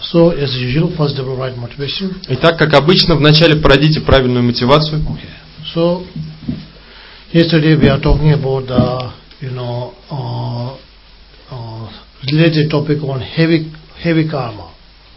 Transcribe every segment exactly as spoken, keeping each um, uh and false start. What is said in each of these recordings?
So, as usual, first develop right motivation. Итак, как обычно, вначале породите правильную мотивацию. Okay. So, yesterday we are talking about the, you know, uh, uh, related topic on heavy, heavy karma.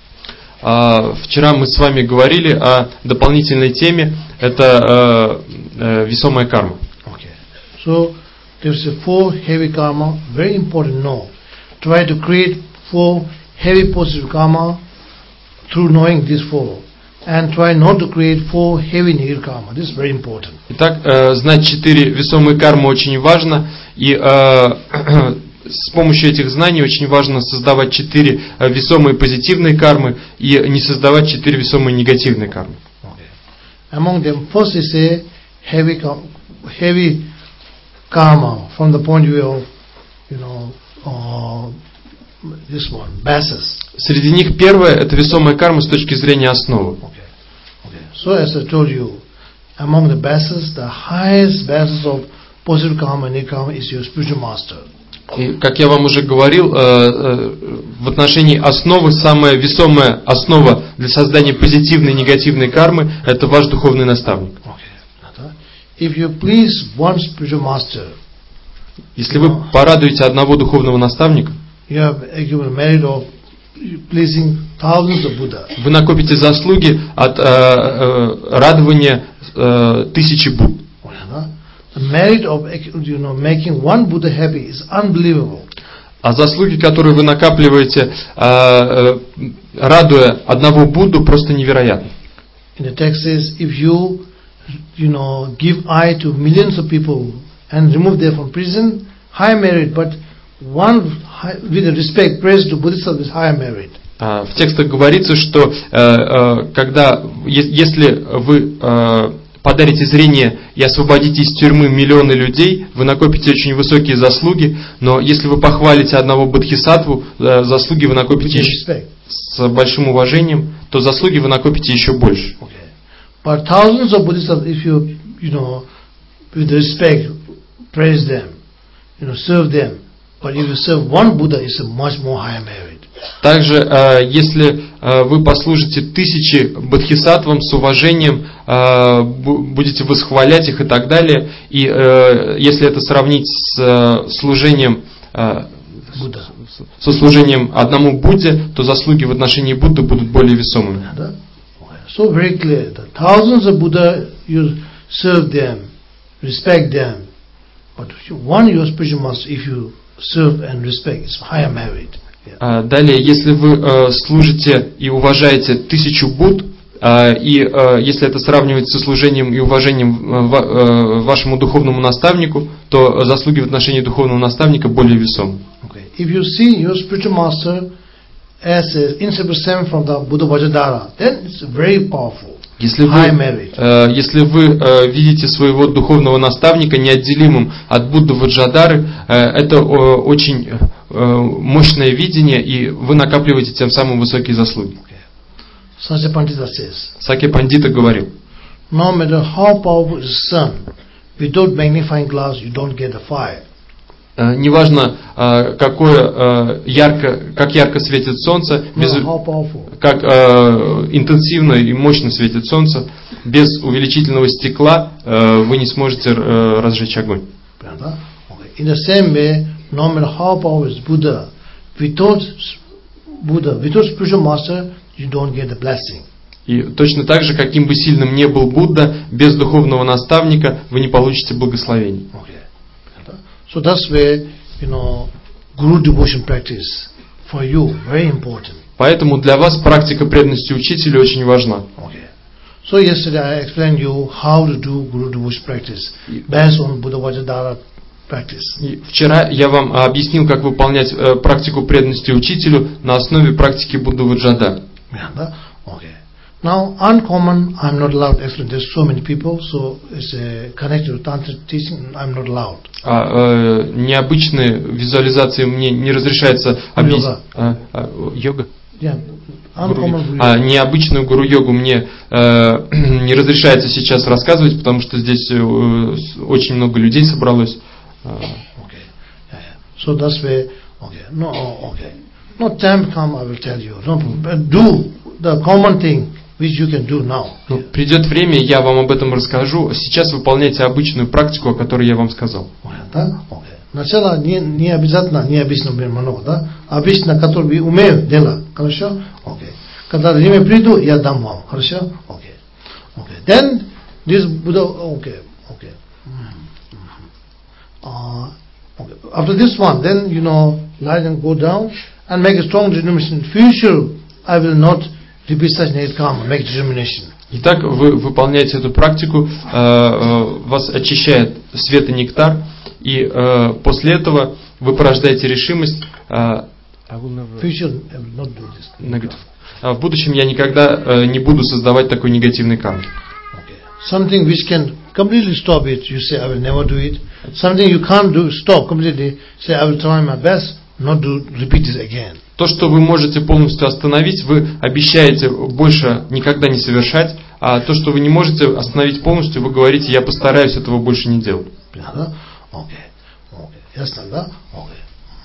Uh, вчера мы с вами говорили о дополнительной теме, это uh, uh, весомая карма. Okay. So, there's a four heavy karma, very important. No, try to create four heavy positive karma through knowing these four, and try not to create four heavy negative karma. This is very important. Итак, uh, знать четыре весомые кармы очень важно, и uh, с помощью этих знаний очень важно создавать четыре весомые позитивные кармы и не создавать четыре весомые негативные кармы. Okay. Among them, first is a heavy, heavy karma from the point of view of, you know, uh, this one, basis. Среди них первое это весомая карма с точки зрения основы. Okay. Okay. So as I told you, among the bases, the highest basis of positive karma and negative karma is your spiritual master. И, как я вам уже говорил, в отношении основы, самая весомая основа для создания позитивной и негативной кармы – это ваш духовный наставник. If you please one spiritual master, если вы порадуете одного духовного наставника, you have given merit of pleasing thousands of Buddha. Вы накопите заслуги от э, э, радования э, тысячи Будд. The merit of, you know, making one Buddha happy is unbelievable. А заслуги, которые вы накапливаете, э, э, радуя одного Будду, просто невероятны. In the text says, if you, you know, give eye to millions of people and remove them from prison, high merit, but one high, with respect, praise to Buddhism is higher merit. Uh, в текстах говорится, что uh, uh, когда, если вы uh, подарите зрение и освободите из тюрьмы миллионы людей, вы накопите очень высокие заслуги, но если вы похвалите одного бодхисаттву, uh, заслуги вы накопите еще, с большим уважением, то заслуги вы накопите еще больше. Okay. But thousands of Buddhistas, if you, you know, with respect, praise them, you know, serve them, but if you serve one Buddha, it's a much more higher merit. Также, если вы послужите тысячи бодхисаттвам с уважением, будете восхвалять их и так далее, и если это сравнить с служением, Будда. со служением одному Будде, то заслуги в отношении Будды будут более весомыми. So very clear. The thousands of Buddha, you serve them, respect them, but one your spiritual master, if you serve and respect, it's higher merit. Yeah. Далее, если вы uh, служите и уважаете тысячу Будд, uh, и uh, если это сравнивать со служением и уважением uh, uh, вашему духовному наставнику, то заслуги в отношении духовного наставника более весомы. Okay. If you see your spiritual master as an inseparable from the Buddha Vajradhara, then it's very powerful. Если вы, э, если вы э, видите своего духовного наставника неотделимым от Будды Ваджрадхары, э, это э, очень э, мощное видение, и вы накапливаете тем самым высокие заслуги. Сакья Пандита says, Сакья Пандита говорил, no matter how powerful is the sun, without magnifying glass you don't get the fire. Неважно, какое ярко, как ярко светит солнце, без, как э, интенсивно и мощно светит солнце, без увеличительного стекла э, вы не сможете э, разжечь огонь. In the same way, no matter how powerful is Buddha, without Buddha, without spiritual master, you don't get the blessing. И точно так же, каким бы сильным ни был Будда, без духовного наставника вы не получите благословений. So that's where, you know, guru devotion practice for you very important. Поэтому для вас практика преданности учителю очень важна. Okay. So yesterday I explained you how to do guru devotion practice based on Buddha Vajradhara practice. И вчера я вам объяснил, как выполнять э, практику преданности учителю на основе практики Будды Ваджрадхары. Yeah, okay. Now, uncommon, I'm not allowed to explain. There's so many people, so it's uh, connected to tantric teaching. I'm not allowed. А, э, необычные визуализации мне не разрешается объяснить. А, а, йога. Yeah. Uncommon а необычную гуру-йогу мне э, не разрешается сейчас рассказывать, потому что здесь э, очень много людей собралось. Okay. Yeah, yeah. So that's where. Okay. No. Okay. No time come, I will tell you. No, do the common thing which you can do now. Ну, придет время, я вам об этом расскажу. Сейчас выполняйте обычную практику, о которой я вам сказал. Да? Okay. Сначала не, не обязательно, не обычно много, да? Обычно, который вы умеют делать. Хорошо? Okay. Когда время приду, я дам вам. Хорошо? Okay. Okay. Then this Buddha. Okay. Okay. Uh, okay. After this one, then you know, lie and go down and make a strong determination. In future, I will not repeat such negative karma. Make determination. Итак, вы выполняете эту практику, э, э, вас очищает свет и нектар, и э, после этого вы порождаете решимость. Э, Future, I will not do this. Negative. В будущем я никогда э, не буду создавать такой негативной кармы. Okay. Something which can completely stop it, you say I will never do it. Something you can't do, stop completely, say I will try my best, not do, repeat it again. То, что вы можете полностью остановить, вы обещаете больше никогда не совершать, а то, что вы не можете остановить полностью, вы говорите, я постараюсь этого больше не делать. Okay. Okay. Yes, okay.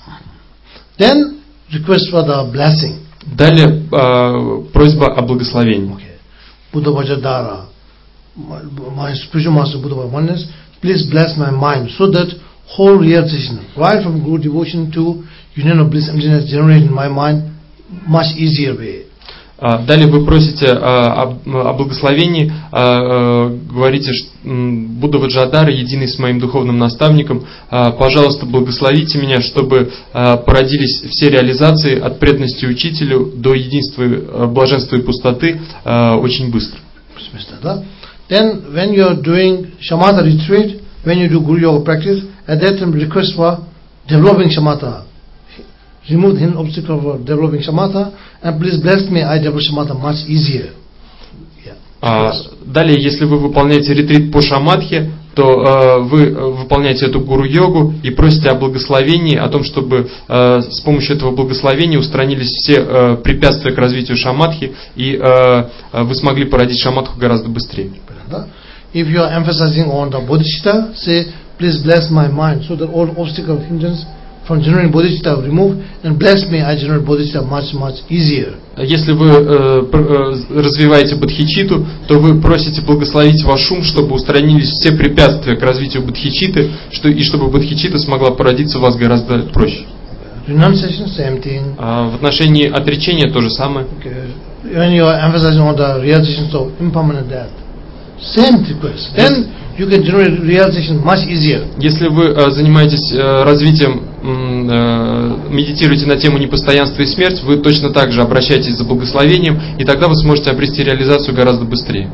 Then request for the blessing. Далее э, просьба о благословении. Okay. Buddha Vajradhara, my spiritual master Buddha Oneness, please bless my mind so that whole realization, right from Guru devotion to union of bliss emptiness, generated in my mind much easier way. Далее вы просите о, о благословении, говорите, что Будда Ваджрадхара, единый с моим духовным наставником, пожалуйста, благословите меня, чтобы породились все реализации от преданности учителю до единства, блаженства и пустоты очень быстро. Then when you are doing shamatha retreat, when you do Guru Yoga practice, at that time request for developing shamatha. Remove the hidden obstacle for developing shamatha, and please bless me, I develop shamatha much easier. Yeah. А, далее, если вы выполняете ретрит по шаматхе, то э, вы выполняете эту гуру-йогу и просите о благословении, о том, чтобы э, с помощью этого благословения устранились все э, препятствия к развитию шаматхи, и э, вы смогли породить шаматху гораздо быстрее. If you are emphasizing on the bodhicitta, say, please bless my mind, so that all obstacle hindrance from generating bodhicitta remove, and bless me, I generate bodhicitta much, much easier. Если вы э, развиваете бодхичиту, то вы просите благословить ваш ум, чтобы устранились все препятствия к развитию бодхичиты, что, и чтобы бодхичита смогла породиться у вас гораздо проще. Renunciation, same thing. А в отношении отречения то же самое. Okay. When you are emphasizing on the realization of impermanent death, same request. Then you can generate realization much easier. Если вы э, занимаетесь э, развитием, э, медитируете на тему непостоянства и смерть, вы точно так же обращаетесь за благословением, и тогда вы сможете обрести реализацию гораздо быстрее.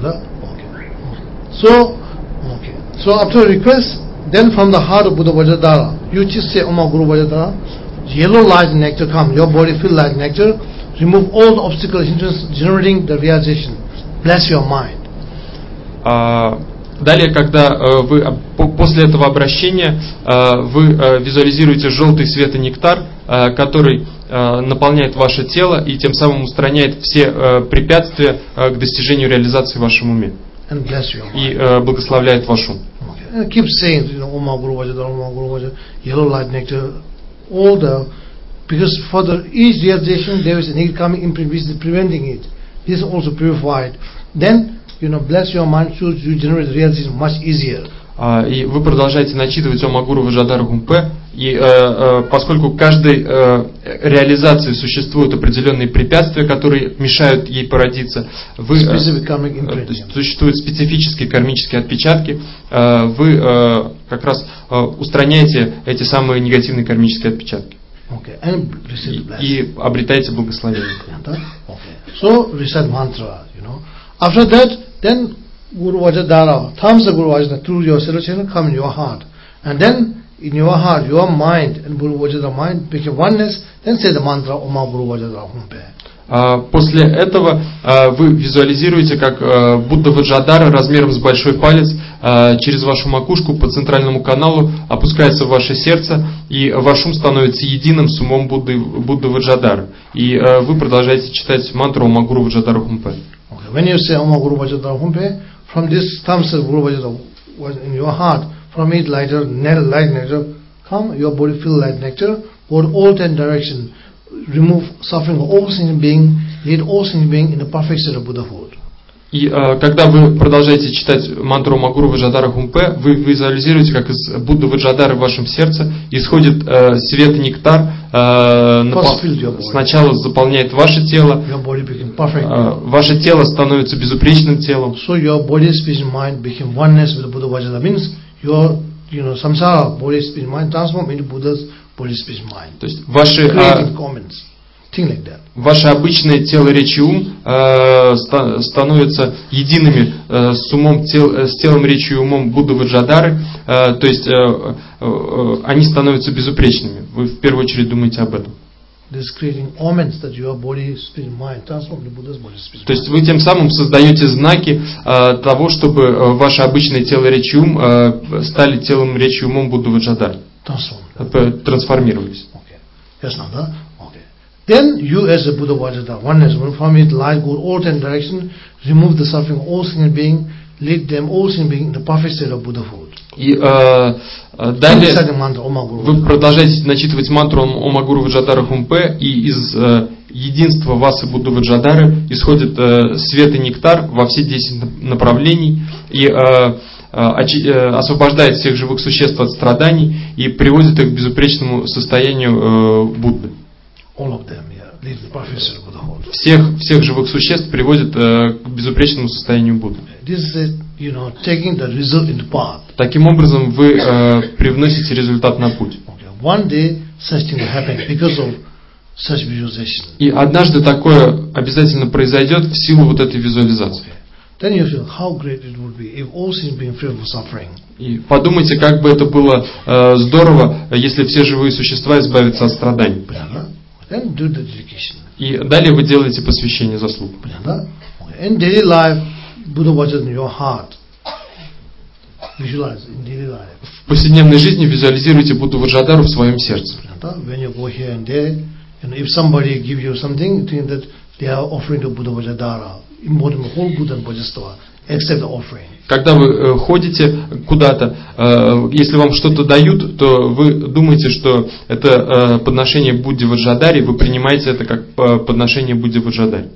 So, okay. So after request, then from the heart of Buddha Vajradhara, you just say, Oma Guru Vajradhara, yellow light nectar come, your body feel like nectar, remove all the obstacles, hindrance, generating the realization. Bless your mind. Uh, Далее, когда э, вы после этого обращения э, вы э, визуализируете желтый свет и нектар, э, который э, наполняет ваше тело и тем самым устраняет все э, препятствия э, к достижению реализации в вашем уме. И э, благословляет ваш ум. Okay. Keep saying, you know, Oma Guru Vajradhara, Oma Guru Vajradhara, yellow light nectar, all the, because for the each realization there is a negative karmic imprint which is preventing it. This is also purified. Then you know, bless your mind so you generate realization much easier. Uh, и вы продолжаете начитывать Ома Гуру Ваджрадхара Гумпе, и uh, uh, поскольку к каждой uh, реализации существуют определенные препятствия, которые мешают ей породиться, вы, uh, существуют специфические кармические отпечатки, uh, вы uh, как раз uh, устраняете эти самые негативные кармические отпечатки. Okay. And и, и обретаете благословение. Okay. So recite mantra, you know. After that, then Guru Vajradhara, thumbs of Guru Vajradhara through your celebration come in your heart. And then in your heart, your mind and Guru Vajradhara mind become oneness, then say the mantra Oma Guru Vajradhara Humpe. После этого вы визуализируете, как Будда Ваджрадхара размером с большой палец через вашу макушку по центральному каналу опускается в ваше сердце, и ваш ум становится единым с умом Будды, Будды Ваджрадхары. И вы продолжаете читать мантру Ома Гуру Ваджрадхара Humpe. Okay. When you say Oma Guru Vajradhara Humpe, from this thumbs of Guru Vajradhara in your heart, from it lighter, light nectar come, your body feel light nectar, go all ten direction, remove suffering of all sentient being, lead all sentient being in the perfect state of Buddhahood. И э, когда вы продолжаете читать мантру Магуру Ваджрадхара Хумпе, вы визуализируете, как из Будды Ваджрадхары в вашем сердце исходит э, свет и нектар, э, напол... сначала заполняет ваше тело, э, ваше тело становится безупречным телом. So your body, speech, and mind became oneness with the Buddha Vajradhara. Means your, you know, samsara body, speech, mind transform into Buddha's body, speech, mind. То есть ваши Like that. Ваше обычное тело, речь и ум э, ста, становятся едиными э, с, умом, тел, э, с телом, речью и умом Будды Ваджрадхары, э, то есть э, э, они становятся безупречными. Вы в первую очередь думаете об этом. То есть вы тем самым создаете знаки э, того, чтобы э, ваше обычное тело, речь и ум э, стали телом, речь и умом Будды Ваджрадхары. Трансформировались. Okay. Yes, no, да? Then you as a Buddha Vajradhara, oneness, from it light go all ten direction, remove the suffering of all sentient being, lead them all sentient being in the perfect state of Buddhahood. И э, далее вы продолжаете начитывать мантру Ома Гуру Ваджрадхара Хумпе, и из э, единства вас и Будды Ваджрадхары исходит э, свет и нектар во все десять направлений, и э, э, освобождает всех живых существ от страданий и приводит их к безупречному состоянию э, Будды. All of them, yeah, lead the perfect state of Buddhahood. Всех, всех живых существ приводит э, к безупречному состоянию Будды. This is it, you know, taking the result into path. Таким образом, вы э, привносите результат на путь. Okay. One day, such thing will happen because of such visualization. И однажды такое обязательно произойдет в силу вот этой визуализации. Okay. Then you feel how great it would be if all sins being free from suffering. И подумайте, как бы это было э, здорово, если все живые существа избавятся от страданий. Then do the dedication. И далее вы делаете посвящение заслуг. In daily life, Buddha watches in your heart. Visualize in daily life. В повседневной жизни визуализируйте Будду Ваджрадхару в своем сердце. When you go here and there, and if somebody give you something, you think that they are offering to Buddha Vajradhara, important whole Buddha and Bodhisattva, except the offering. Когда вы э, ходите куда-то, э, если вам что-то дают, то вы думаете, что это э, подношение Будде Ваджрадхаре, вы принимаете это как э, подношение Будде Ваджрадхаре.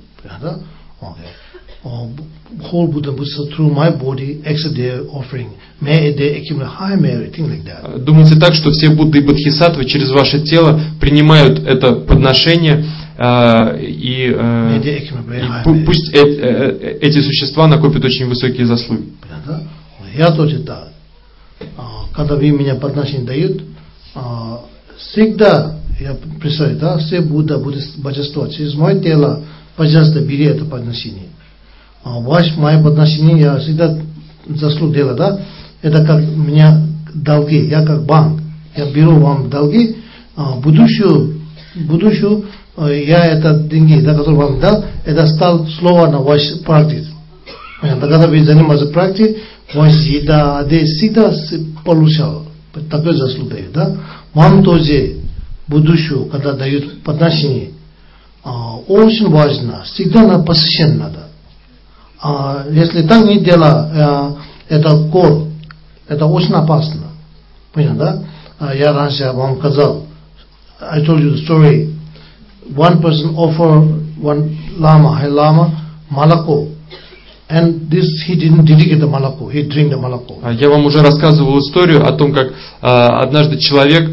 Whole Buddha Bodhisattva through my body, except their offering, may they accumulate high merit, things like that. Думайте так, что все Будды и Бодхисаттвы через ваше тело принимают это подношение, э, и, э, и пусть э, э, эти существа накопят очень высокие заслуги. Я тоже так. Когда вы меня подношение дают, всегда я представляю, да, все Будда, Бодхисаттва через мое тело, пожалуйста, бери это подношение. Ваше мое подношение, я всегда заслуг делаю, да, это как у меня долги, я как банк, я беру вам долги, будущую, будущую, я это деньги, да, которые вам дал, это стал слово на ваш практик. Когда вы занимаетесь практикой, ваш еда, одежда всегда получал, такой заслуг дает, да. Вам тоже будущую, когда дают подношение, очень важно, всегда на посещение надо. А если так не делать, это кор, это очень опасно. Понятно, да? Я раньше вам сказал, I told you the story. One person offered one lama, high lama, malako, and this he didn't dedicate the malako, he drank the malako. Я вам уже рассказывал историю о том, как однажды человек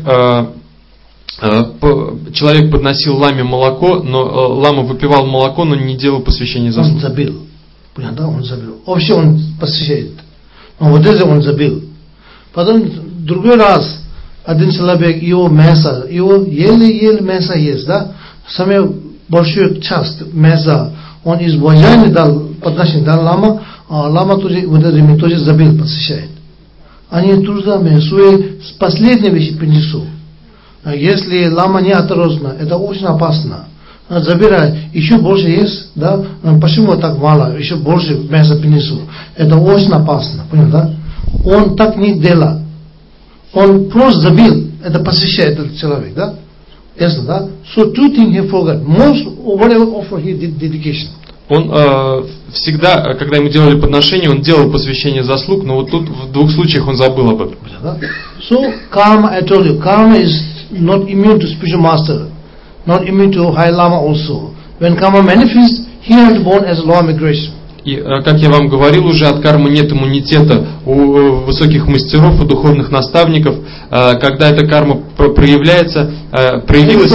человек подносил ламе молоко, но лама выпивал молоко, но не делал посвящения заслуг. Он забил. Понятно, он забил. Вообще он посвящает. Но вот это он забил. Потом другой раз один человек, его мясо, его еле-еле мясо есть, да? Самую большую часть мяса он из уважения дал, подношение дал лама, а лама тоже, вот это тоже забил, посвящает. Они трудами свои последние вещи принесут. Если лама не осторожна, это очень опасно. Забирай, еще больше есть, да? Почему так мало, еще больше мяса принесу. Это очень опасно, понял, да? Он так не делал. Он просто забил, это посещает этот человек, да? Ясно, да? So two things he forgot. Most whatever offer he did dedication. Он э, всегда, когда ему делали подношение, он делал посвящение заслуг, но вот тут в двух случаях он забыл об этом. So karma, I told you, karma is not immune to spiritual master. not immune to high lama also. When karma manifests, he has to born as a law of migration. И, как я вам говорил уже, от кармы нет иммунитета у высоких мастеров, у духовных наставников. Когда эта карма проявляется, проявилась,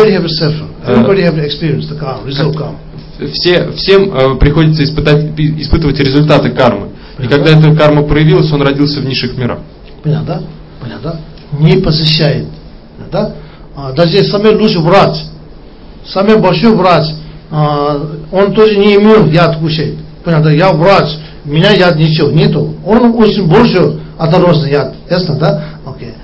все, всем приходится испытать, испытывать результаты кармы. И когда эта карма проявилась, он родился в низших мирах. Понятно? Понятно? Не посещает. Да? Даже самый лучший врач, самый большой врач, он тоже не имел яд кушать. Понятно, я врач, у меня яд ничего нету. Он очень больше оторвался яд. Ясно, да? Окей.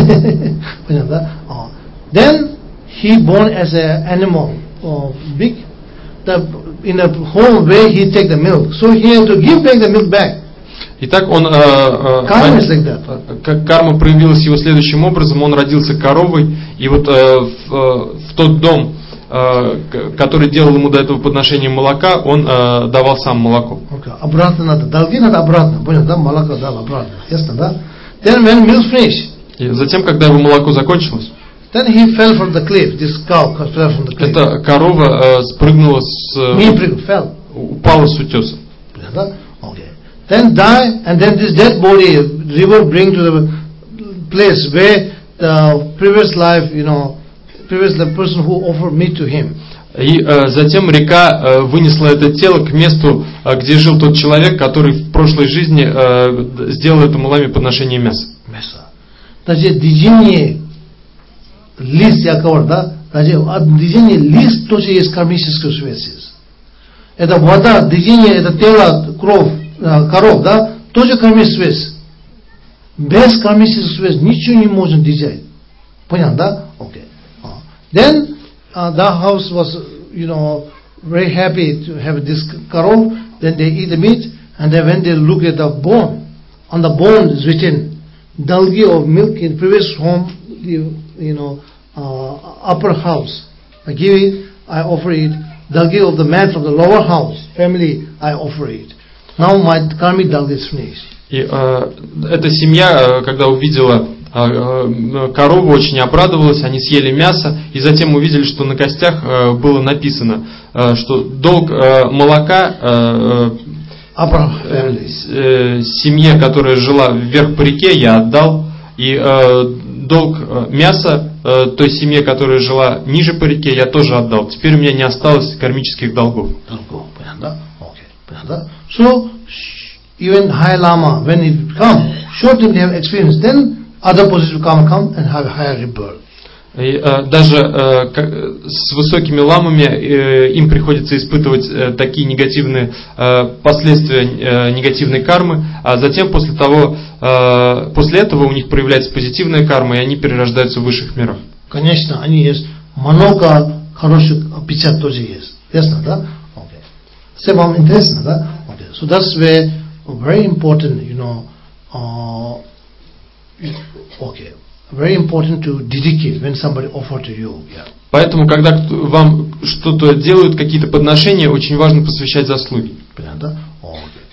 Понятно, да? Then he born as an animal, uh, big. The, in a home where he take the milk, so he has to give back the milk back. Итак, он, э, э, like карма проявилась его следующим образом. Он родился коровой, и вот э, в, в тот дом, который делал ему до этого подношение молока, он э, давал сам молоко. Okay. Обратно надо. Долги надо обратно. Понял, да? Молоко дал обратно. Ясно, да? Then when milk finished, и затем, когда его молоко закончилось, then he fell from the cliff. This cow fell from the cliff. Эта корова э, спрыгнула с... Не прыгнула, fell. Упала с утеса. Понял, да? Okay. Then die, and then this dead body, river bring to the place where the previous life, you know, previous the person who offered meat to him. И э, затем река э, вынесла это тело к месту, э, где жил тот человек, который в прошлой жизни э, сделал этому ламе подношение мяса. Мясо. Даже движение лист, я говорю, да? Даже движение лист тоже есть кармическая связь. Это вода, движение, это тело, кровь, э, коров, да? Тоже кармическая связь. Без кармической связи ничего не можно двигать. Понятно, да? Окей. Then uh, the house was, you know, very happy to have this karov. Then they eat the meat, and then when they look at the bone, on the bone is written, "Dalgi of milk in previous home, you, you know, uh, upper house. I give it, I offer it. Dalgi of the man from the lower house, family, I offer it. Now my karmic dalgi is finished." И э, эта семья, когда увидела корову, очень обрадовалась, они съели мясо, и затем увидели, что на костях было написано, что долг молока семье, которая жила вверх по реке, я отдал, и долг мяса той семье, которая жила ниже по реке, я тоже отдал. Теперь у меня не осталось кармических долгов. Долгов, понятно? Окей, понятно? So, even high lama, when it come, short time they have experience, then other positive karma come and have higher rebirth. И, э, даже э, как, с высокими ламами э, им приходится испытывать э, такие негативные э, последствия э, негативной кармы, а затем после того, э, после этого у них проявляется позитивная карма, и они перерождаются в высших мирах. Конечно, они есть много хороших печать тоже есть. Ясно, да? Okay. Все вам интересно, да? Okay. So that's where very important, you know, uh, okay. Very important to dedicate when somebody offer to you. Yeah. Поэтому, когда вам что-то делают, какие-то подношения, очень важно посвящать заслуги. Понятно? Okay.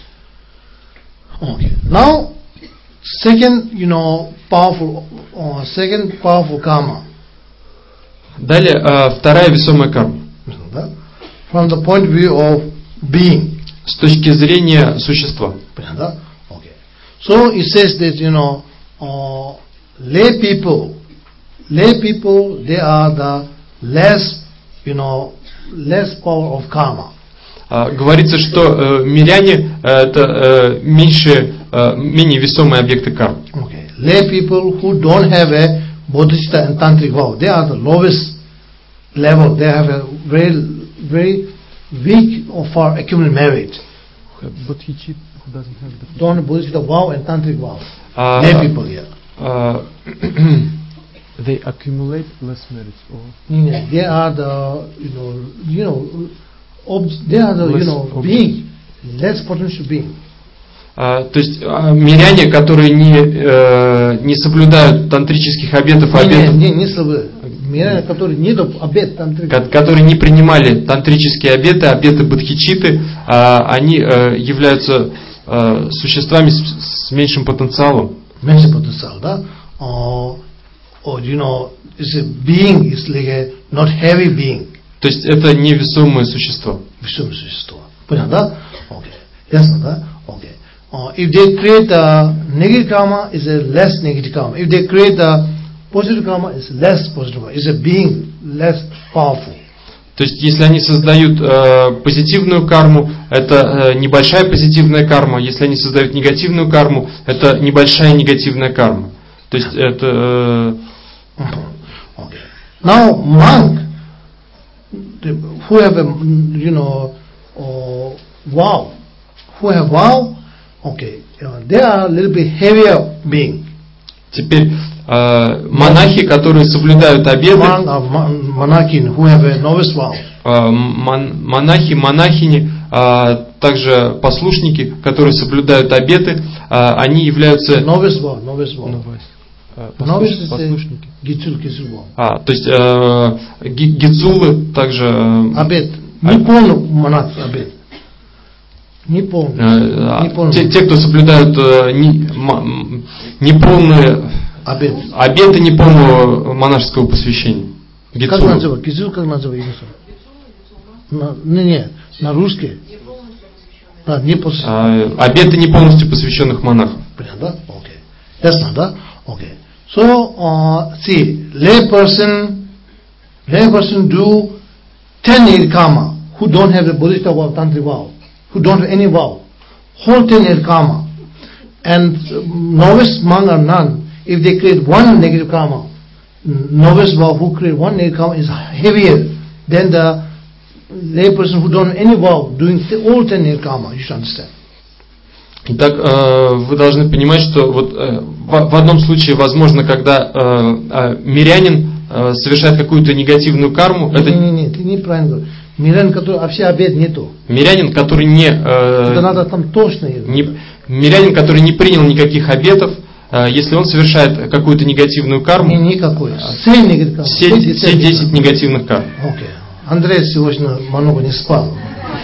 Okay. Now, second, you know, powerful, uh, second powerful karma. Далее, uh, вторая весомая карма. From the point of view of being. С точки зрения существа. Понятно? Okay. So it says that, you know, uh, lay people, lay people, they are the less, you know, less power of karma. Uh, говорится, что uh, миряне uh, это uh, меньше, uh, менее весомые объекты кармы. Okay. Lay people who don't have a bodhicitta and tantric vow, they are the lowest level. They have a very, very weak for accumulated merit. Bodhicitta who doesn't have the don't have bodhicitta vow and tantric vow. Uh, lay people here. Uh, they accumulate less merits, or yeah, they are the, you know, you know, ob- they are the, less you know, being, less potential being. Uh, то есть uh, миряне, которые не uh, не соблюдают тантрических обетов, не, обетов, не, не, не соблюдают. Миряне, которые не до обет тантрических, которые не принимали тантрические обеты, обеты бодхичитты, uh, они uh, являются uh, существами с, с меньшим потенциалом. Mental potential, да? Or, or you know, it's a being, it's like a not heavy being. То есть это невесомое существо. Весомое существо. Понятно, да? Окей. Ясно, да? Окей. Uh, if they create a negative karma, it's a less negative karma. If they create a positive karma, it's less positive karma. It's a being less powerful. То есть, если они создают э, позитивную карму, это э, небольшая позитивная карма. Если они создают негативную карму, это небольшая негативная карма. То есть, это... Э... Okay. Now, monk, who have a, you know, uh, vow, who have vow, okay, uh, they are a little bit heavier being. Теперь э, монахи, которые соблюдают обеты, Monk, uh, monarchin, who have a novice vow. э, мон, монахи, монахини, э, также послушники, которые соблюдают обеты, э, они являются... Novice vow, novice vow. Novice, послушники. Гицул, гицул vow. А, то есть э, гицулы также... Э, Обет. Не полный монах обет. Не полный. Э, не полный. Те, те, кто соблюдают э, не, м, неполные обет. обеты неполного монашеского посвящения. Как называют? Гицул как называют? На, не, не, на русский. Да, не посвященных. А, обеты не полностью посвященных монахов. Понятно, да? Окей. Ясно, да? Окей. So, uh, see, lay person, lay person do ten year karma, who don't have the Bodhisattva vow, Tantric vow, who don't have any vow, whole ten year karma. And um, novice monk or nun, if they create one negative karma, novice vow who create one negative karma is heavier than the lay person who don't have any vow doing all ten year karma. You should understand. Итак, вы должны понимать, что вот в одном случае, возможно, когда мирянин совершает какую-то негативную карму, не, это... Не, не, не, ты неправильно говоришь. Мирянин, который вообще обет нету. Мирянин, который не... Это надо там точно. Не, мирянин, который не принял никаких обетов, если он совершает какую-то негативную карму... Не, никакой. Все негативные кармы. Все, все десять негативных карм. Окей. Андрей сегодня много не спал.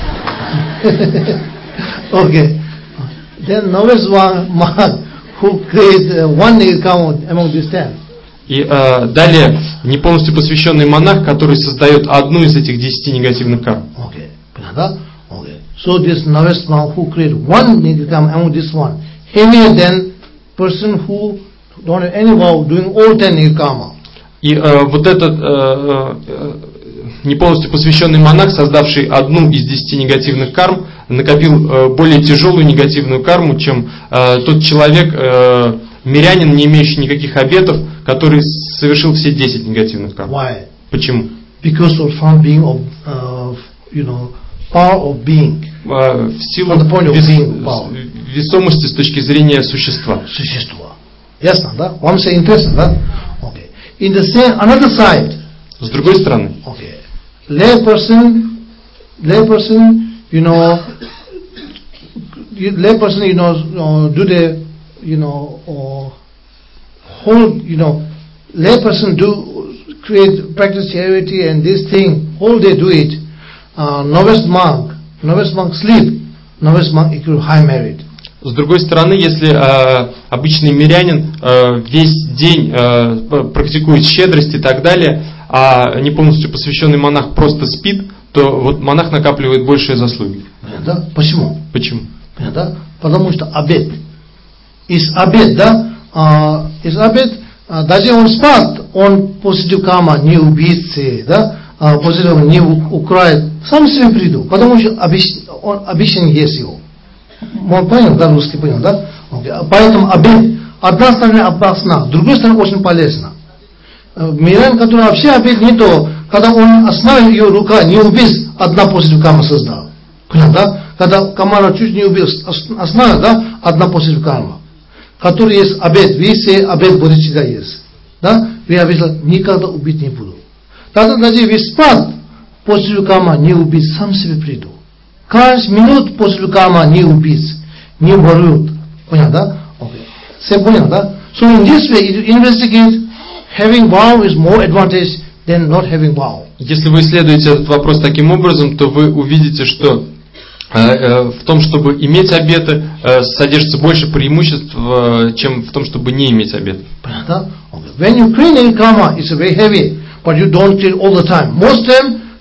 Окей. Then novice monk who create one negative karma among these ten. И э, далее не полностью посвященный монах, который создает одну из этих десяти негативных карм. Okay. Okay. So this novice monk who create one negative karma among this one heavier than person who don't have any vow doing all ten negative karma. И э, вот этот э, э, не полностью посвященный монах, создавший одну из десяти негативных карм, накопил э, более тяжелую негативную карму, чем э, тот человек, э, мирянин, не имеющий никаких обетов, который совершил все десять негативных карм. Why? Почему? Because of from being of, uh, you know, power of being. Э, в силу вес, весомости с точки зрения существа. Существа. Ясно, да? Вам все интересно, да? Okay. In the same, another side. С другой стороны. Okay. Lay person, lay person, you know, lay person, you know, uh, do the, you know, uh, whole, you know, lay person do create practice charity and this thing, whole day do it. Uh, novice monk, novice monk sleep, novice monk equal high merit. С другой стороны, если э, обычный мирянин э, весь день э, практикует щедрость и так далее, а не полностью посвященный монах просто спит, то вот монах накапливает большие заслуги. Да? Почему? Почему? Да? Потому что обет. Из обет, да? А, из обет, а, даже он спит, он позитив карма не убийцы, да? А, позитив не украет, сам себе приду, потому что обещание есть его. Он понял, да, русский понял, да? Okay. Поэтому обет, одна сторона опасна, с другой стороны очень полезна. Мирян, который вообще обет не то, когда он остановил ее рука, не убил, одна позитив карма создал. Понял, да? Когда комара чуть не убил, остановил, да, одна позитив карма. Который есть обет, вы все обет бодхичитта есть. Да? Вы обещали, никогда убить не буду. Тогда даже вы спад, позитив карма не убить, сам себе приду. Каждый минут позитив карма не убить, не воруют. Понял, да? Okay. Все понял, да? So in this way, you investigate. Having vow is more advantage than not having vow. Если вы исследуете этот вопрос таким образом, то вы увидите, что э, э, в том, чтобы иметь обеты, э, содержится больше преимуществ, э, чем в том, чтобы не иметь обетов. Okay. When you create any karma, it's very heavy, but you don't create all the time. Most time,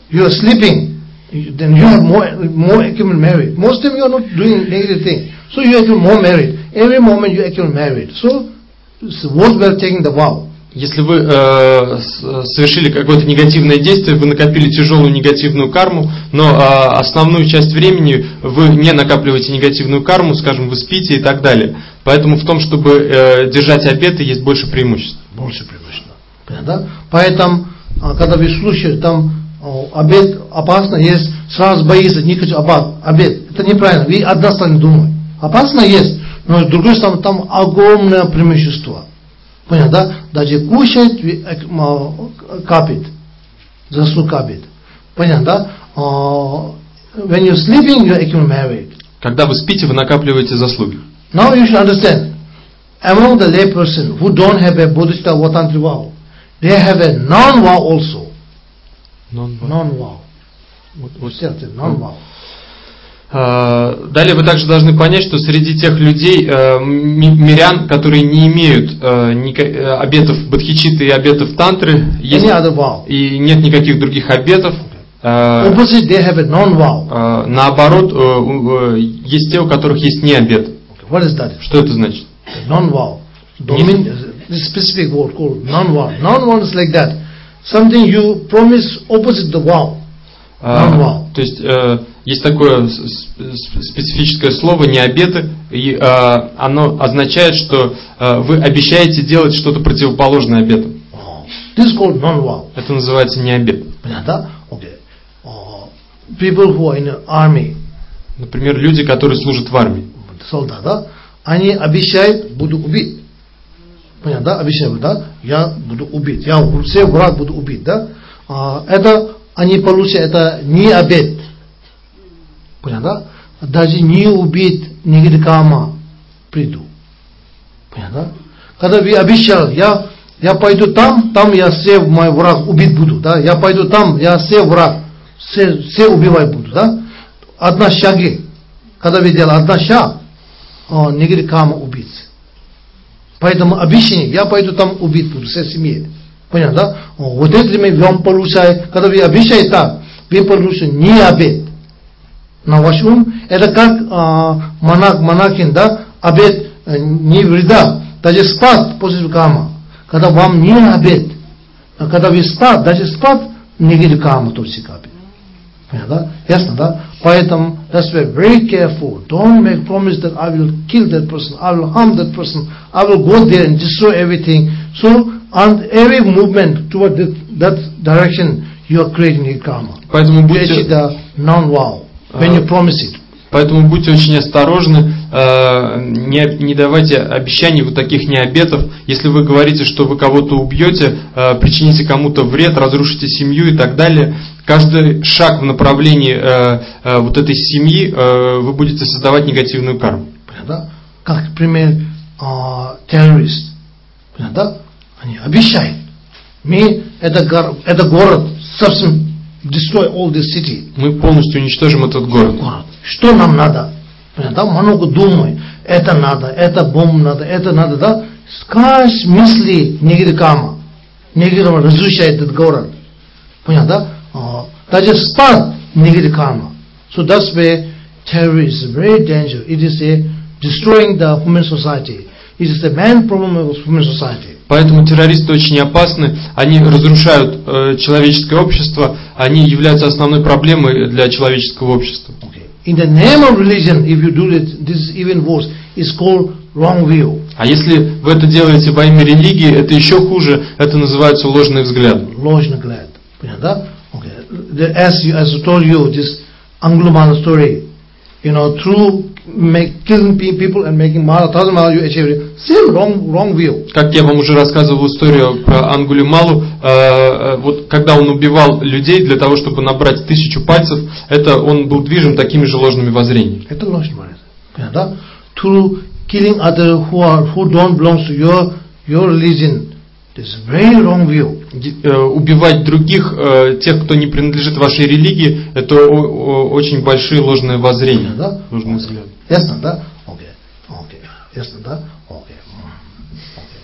you are sleeping, then you are more more accumulate merit. Most time you are not doing negative thing, so you accumulate more merit. Every moment you accumulate merit. So it's worthwhile taking the vow. Если вы э, совершили какое-то негативное действие, вы накопили тяжелую негативную карму, но э, основную часть времени вы не накапливаете негативную карму, скажем, вы спите и так далее. Поэтому в том, чтобы э, держать обеты, есть больше преимуществ. Больше преимуществ. Понятно? Поэтому, когда вы слушаете, там обет опасно есть, сразу боится, не хочу обет. Это неправильно. Вы одностранно думаете. Опасно есть, но с другой стороны там огромное преимущество. Понятно, да? Даже кушать капит. Заслуг капит. Понятно, да? When you're sleeping, you're accumulating merit. Когда вы спите, вы накапливаете заслуги. Now you should understand. Among the lay person who don't have a Bodhisattva Vatantri vow, they have a non-vow also. Non-vow. Non-vow. What's that? Non-vow. Далее вы также должны понять, что среди тех людей, мирян, которые не имеют обетов бодхичитты и обетов тантры, есть, и нет никаких других обетов, Opposite, they have a non-vow. Наоборот, есть те, у которых есть не обет. What is that? Что это значит? Non-vow. This specific word called non-vow. Non-vow is like that. Something you promise opposite the vow. Non-vow. То есть есть такое специфическое слово не обеты, и оно означает, что вы обещаете делать что-то противоположное обету. This is called non-vow. Это называется не обет. Понятно? Okay. People who are in the army. Например, люди, которые служат в армии. Солдаты, они обещают, буду убит. Понятно, да? Обещают, да? Я буду убит. Я все враг буду убит, да? А, это они получают, это не обет. Понятно, да? Даже не убит, не кама приду. Понятно, да? Когда вы обещали, я, я пойду там, там я все мой враг убит буду, да? Я пойду там, я все враг, все, все убивать буду, да? Одна шаги. Когда вы делаете одна шаг, негри кама убит. Поэтому обещание, я пойду там убить буду, все семьи. Понятно, да? Вот это мы вам получаем, когда вы обещаете так, вы получаете не обет. На ваш ум, это как а, монах, монахин, да, обет не вреда, даже спать после кама. Когда вам не обет, а когда вы спать, даже спать, негри кама тоже капит. Понятно, да? Ясно, да? Поэтому, that's why very careful. Don't make promise that I will kill that person, I will harm that person, I will go there and destroy everything. So, on every movement toward that, that direction, you are creating a karma. Поэтому будьте... You the non-vow, when you promise it. Поэтому будьте очень осторожны, не, не давайте обещаний вот таких необетов. Если вы говорите, что вы кого-то убьете, причините кому-то вред, разрушите семью и так далее, каждый шаг в направлении вот этой семьи вы будете создавать негативную карму. Понятно? Как пример террорист. Понятно? Они обещают. Мы, это, это город совсем destroy all this city. Мы полностью уничтожим этот город. город. Что нам надо? Понятно? Много думай. Это надо, это бомб надо, это надо, да? Скажешь мысли негрикама. Негрикама разрушает этот город. Понятно, да? Даже спад негрикама. So that's why terror is very dangerous. It is a destroying the human society. It is the main problem of human society. Поэтому террористы очень опасны, они разрушают э, человеческое общество, они являются основной проблемой для человеческого общества. Okay. In the name of religion, if you do it, this is even worse. It's called wrong view. А если вы это делаете во имя религии, это еще хуже, это называется ложный взгляд. Ложный взгляд. Понятно? Okay. As, you, as I told you, this Angulimala story, you know, through make, killing people and making mala, thousand mala, you achieve still wrong, wrong view. Как я вам уже рассказывал историю про Ангулималу, э, вот когда он убивал людей для того, чтобы набрать тысячу пальцев, это он был движим такими же ложными воззрениями. Это ложный взгляд. Through killing others who are who don't belong to your your religion, this is very wrong view. Убивать других, тех, кто не принадлежит вашей религии, это очень большие ложные воззрения, да? Ложный взгляд. Ясно, да? Окей, окей, ясно, да? Окей.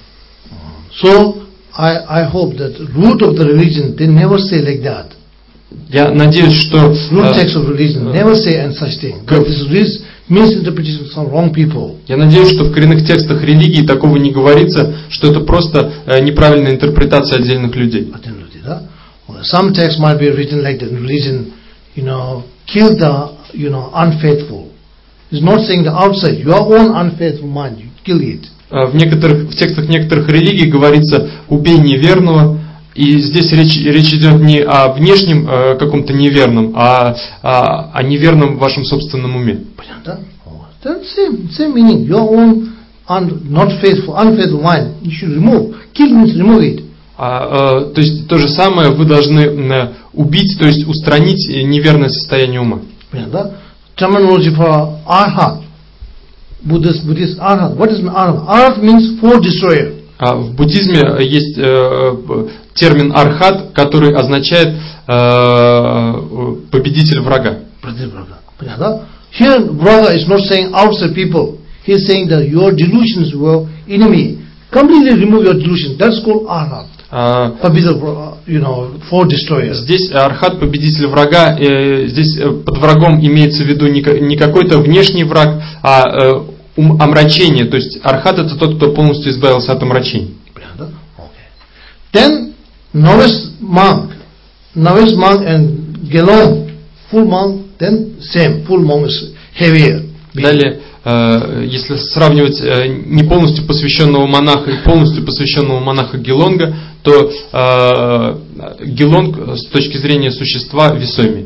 So I I hope that root of the religion they never say like that. Я надеюсь, что root text of religion never say and such thing. But this is misinterpretation of some wrong people. Я надеюсь, что в коренных текстах религии такого не говорится, что это просто неправильная интерпретация отдельных людей. Some texts might be written like the religion, you know, kill the, you know, unfaithful. It's not saying the outside, your own unfaithful mind, you kill it. В некоторых в текстах некоторых религий говорится убей неверного, и здесь речь речь идет не о внешнем э, каком-то неверном, а о, о неверном в вашем собственном уме. Понятно? Same, same meaning. Your own un, not faithful, unfaithful mind, you should remove. Kill means remove it. А, э, то есть то же самое вы должны э, убить, то есть устранить неверное состояние ума. Понятно? Terminology for arhat. Buddhist, Buddhist arhat. What is arhat? Arhat means four destroyer. А в буддизме есть э, термин архат, который означает э, победитель врага. Понятно? Here, Vraga is not saying outside people. He is saying that your delusions were enemy. Completely remove your delusion. That's called arhat. Uh, you know, for destroyers. Здесь архат, победитель врага. Э, здесь э, под врагом имеется в виду не, не какой-то внешний враг, а э, ум, омрачение. То есть архат это тот, кто полностью избавился от омрачений. Okay. Then novice monk, novice monk and gelong, full monk. Then same, full monk is heavier. Далее, э, если сравнивать э, не полностью посвященного монаха и полностью посвященного монаха Гелонга, то э, Гелонг с точки зрения существа весомее.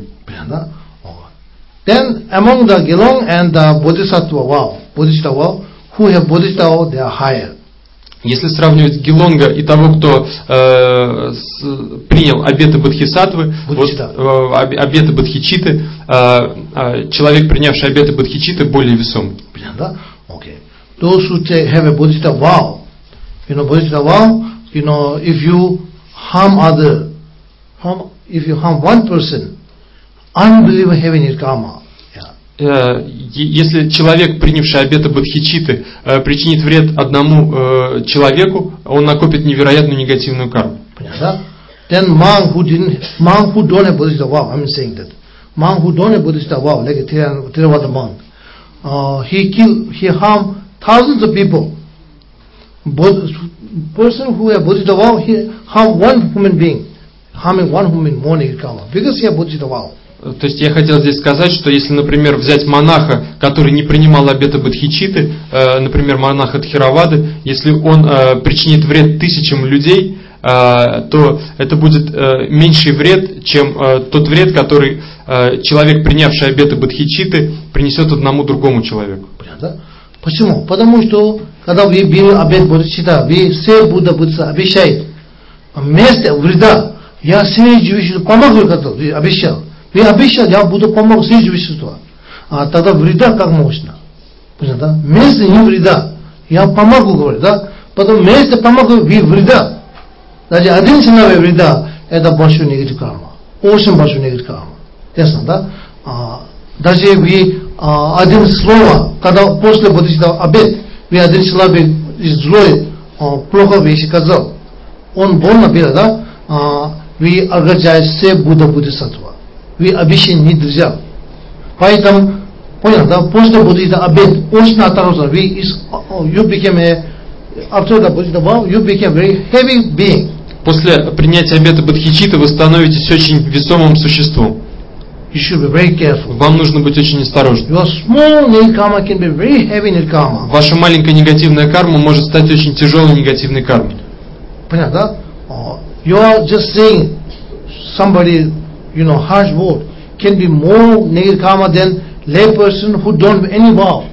Then among the Gelong and the Bodhisattva vow, Bodhisattva who have Bodhisattva, they are higher. Если сравнивать Гелонга и того, кто э, с, принял обеты Бодхисаттвы, вот, э, обеты Бодхичиты, э, э, человек, принявший обеты Бодхичиты, более весом. Okay. Those who take, have a Bodhisattva vow, you know, Bodhisattva vow, you know, if you harm other, harm, if you harm one person, unbeliever having it karma. Если человек, принявший обеты Бодхичиты, причинит вред одному э, человеку, он накопит невероятную негативную карму. Then monk who didn't, monk who don't have Bodhisattva vow, I'm saying that, monk who don't have Bodhisattva vow, like a Theravada monk, uh, he kill, he harm thousands of people. Both, person who have Bodhisattva vow, he harm one human being, harming one human more negative karma, because he have Bodhisattva vow. То есть я хотел здесь сказать, что если, например, взять монаха, который не принимал обеты Бодхичиты, э, например, монаха Тхеравады, если он э, причинит вред тысячам людей, э, то это будет э, меньший вред, чем э, тот вред, который э, человек, принявший обеты Бодхичиты, принесет одному другому человеку. Почему? Потому что, когда вы берете обет Бодхичита, вы все Будда Будда обещает, вместо вреда, я все живущие помогу, который обещал. Вы обещали, я буду помогать всей живущества. А тогда вреда как можно? Понятно, да? Вместо не вреда, я помогу, говорю, да? Потом вместо помогу, вы вреда. Даже один сценарий вреда, это большой негатив карма. Очень большой негатив карма. Ясно, да? А, даже вы а, один слово, когда после Бодхичиттва обет, вы один слово злой, а, плохо вещи сказал. Он больно было, да? А, вы огорчаете все Будда Бодхисаттва. Вы обещание не держал. Поэтому, понял, да, после Бодхичиттва обет очень оторвался. Вы из, you became a, after the Bodhicitta vow, you became a very heavy being. После принятия обета Бодхичиты вы становитесь очень весомым существом. You should be very careful. Вам нужно быть очень осторожным. Your small negative karma can be very heavy negative karma. Ваша маленькая негативная карма может стать очень тяжелой негативной кармой. Понятно, да? You are just saying somebody, you know, harsh word can be more negative karma than lay person who don't have any vow.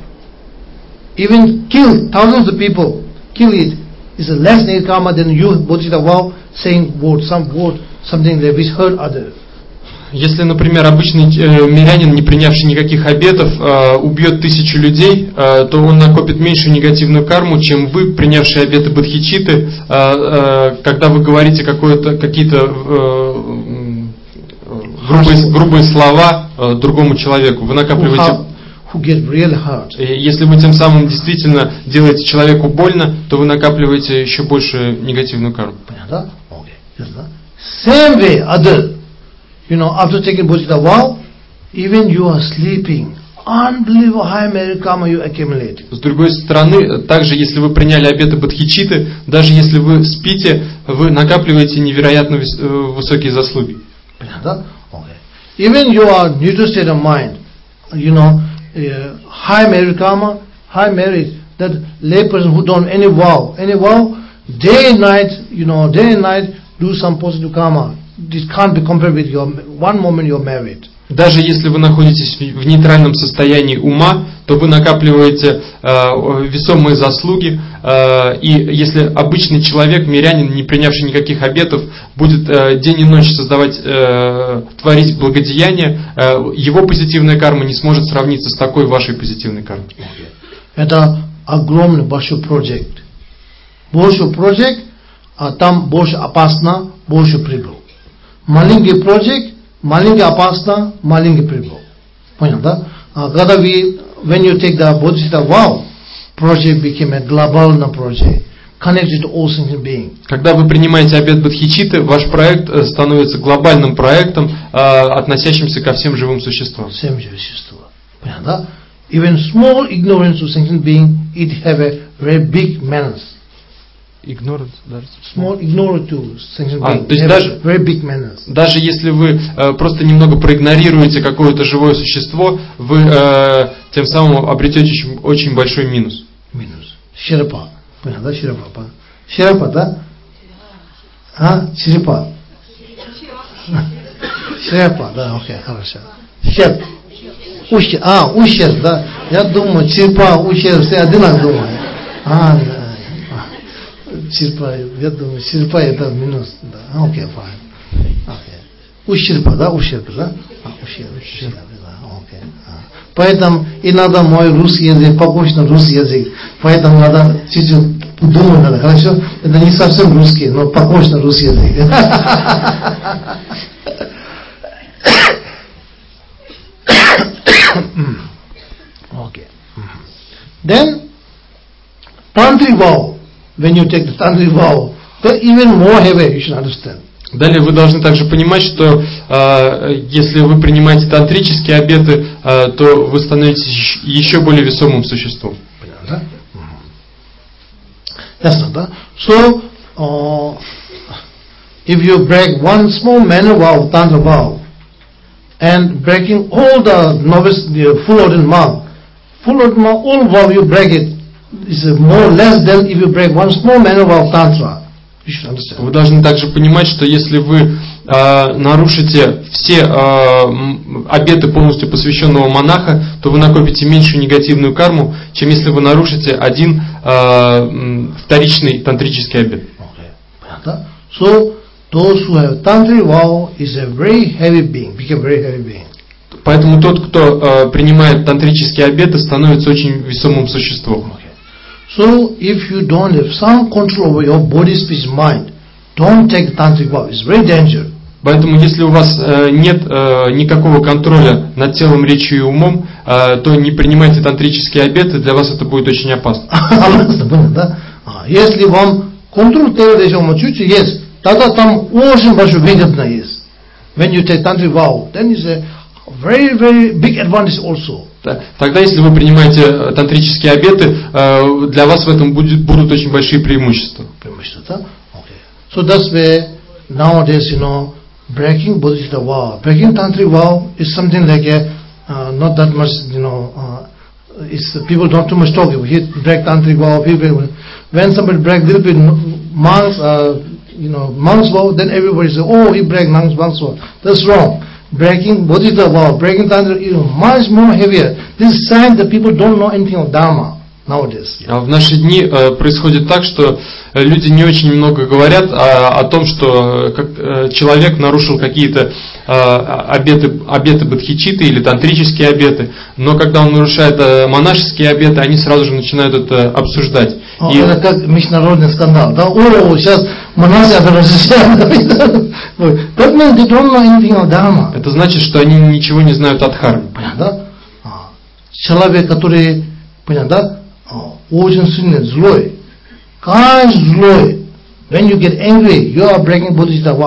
Even kill thousands of people, kill it, is a less negative karma than you Bodhicitta vow saying word, some word, something that which hurt others. Если, например, обычный э, мирянин, не принявший никаких обетов, э, убьет тысячу людей, э, то он накопит меньшую негативную карму, чем вы, принявшие обеты Бодхичиты, э, э, когда вы говорите какое-то, какие-то э, грубые, грубые слова э, другому человеку. Вы накапливаете... Who get really hurt. Если вы тем самым действительно делаете человеку больно, то вы накапливаете еще больше негативную карму. Понятно? Okay. Same way, other. you know, after taking bodhicitta vow, even you are sleeping, unbelievable high merit karma you accumulate. С другой стороны, также если вы приняли обеты бодхичитты, даже если вы спите, вы накапливаете невероятно высокие заслуги. Okay. Even you are neutral state of mind, you know, uh, high merit karma, high merit, that lay person who don't any vow, any vow, day and night, you know, day and night do some positive karma. This can't be compared with your one moment you're married. Даже если вы находитесь в нейтральном состоянии ума, то вы накапливаете э, весомые заслуги. Э, и если обычный человек, мирянин, не принявший никаких обетов, будет э, день и ночь создавать, э, творить благодеяния, э, его позитивная карма не сможет сравниться с такой вашей позитивной кармой. Это огромный большой проект. Большой проект, а там больше опасно, больше прибыл. Маленький проект, маленький опасно, маленький прибыл. Понял, да? А когда вы, when you take the bodhicitta vow, project became a global project, connected to all sentient beings. Когда вы принимаете обет бодхичитты, ваш проект становится глобальным проектом, относящимся ко всем живым существам. Всем живым существам. Понял, да? Even small ignorance of sentient being, it have a very big menace. Ignorance, даже small ignorance to sentient а, being, то есть даже, very big menace. Даже если вы э, просто немного проигнорируете какое-то живое существо, вы э, тем самым обретете очень, очень большой минус. Минус. Шерпа. Понял, да, Шерпа? Шерпа, да? А? Шерпа. Шерпа, да, окей, хорошо. Шерп. Ущерб, а, ущерб, да. Я думаю, черпа, ущерб, все одинаково думаю. А, да. Черпа, я думаю, черпа это минус, да. Окей, fine. Окей. Ущерб, да, ущерб, да? А, ущерб, ущерб, да, окей. Поэтому иногда мой русский язык похож на русский язык. Поэтому надо чуть-чуть думать надо, хорошо? Это не совсем русский, но похож на русский язык. Okay. Then, tantric vow. When you take the tantric vow, they're even more heavy. You should understand. Далее вы должны также понимать, что э, если вы принимаете тантрические обеты, э, то вы становитесь еще более весомым существом. Понятно, да? Ясно, да? So, uh, if you break one small manner vow, tantra vow, and breaking all the novice, the full ordained monk, full ordained monk, all vow you break it is more or less than if you break one small manner vow tantra. You should understand. Вы должны также понимать, что если вы э, нарушите все э, обеты полностью посвященного монаха, то вы накопите меньшую негативную карму, чем если вы нарушите один э, вторичный тантрический обет. Okay. Понятно? So, those who have tantric vow is a very heavy being, become very heavy being. Поэтому тот, кто э, принимает тантрические обеты, становится очень весомым существом. Okay. So, if you don't have some control over your body, speech, mind, don't take the tantric vow. It's very dangerous. Поэтому, если у вас э, нет э, никакого контроля над телом, речью и умом, э, то не принимайте тантрические обеты, для вас это будет очень опасно. Если вам контроль тело есть, тогда там очень большой выгодно есть. When you take tantric vow, then it's a very, very big advantage also. Тогда, если вы принимаете тантрические обеты, для вас в этом будет, будут очень большие преимущества. Преимущества, да? Okay. So that's why nowadays, you know, breaking bodhicitta vow, breaking tantric vow is something like a uh, not that much, you know. Uh, it's people don't too much talk. He break tantric vow. People, when somebody break little bit monks, uh, you know, monks vow, then everybody say, oh, he break monks monks vow. That's wrong. Breaking bodhicitta vow, breaking tantric is much more heavier. This is sign that people don't know anything of Dharma nowadays. В наши дни э, происходит так, что люди не очень много говорят о, о том, что как, э, человек нарушил какие-то э, обеты, обеты бодхичитты или тантрические обеты, но когда он нарушает э, монашеские обеты, они сразу же начинают это обсуждать. О, И... Это как международный скандал, да? О, сейчас монахи разрешают. That means they don't know anything of Dharma. Это значит, что они ничего не знают о дхарме. Понятно, да? Человек, который, понятно, да? Очень сильный, злой. Kind злой. When you get angry, you are breaking bodhicitta vow.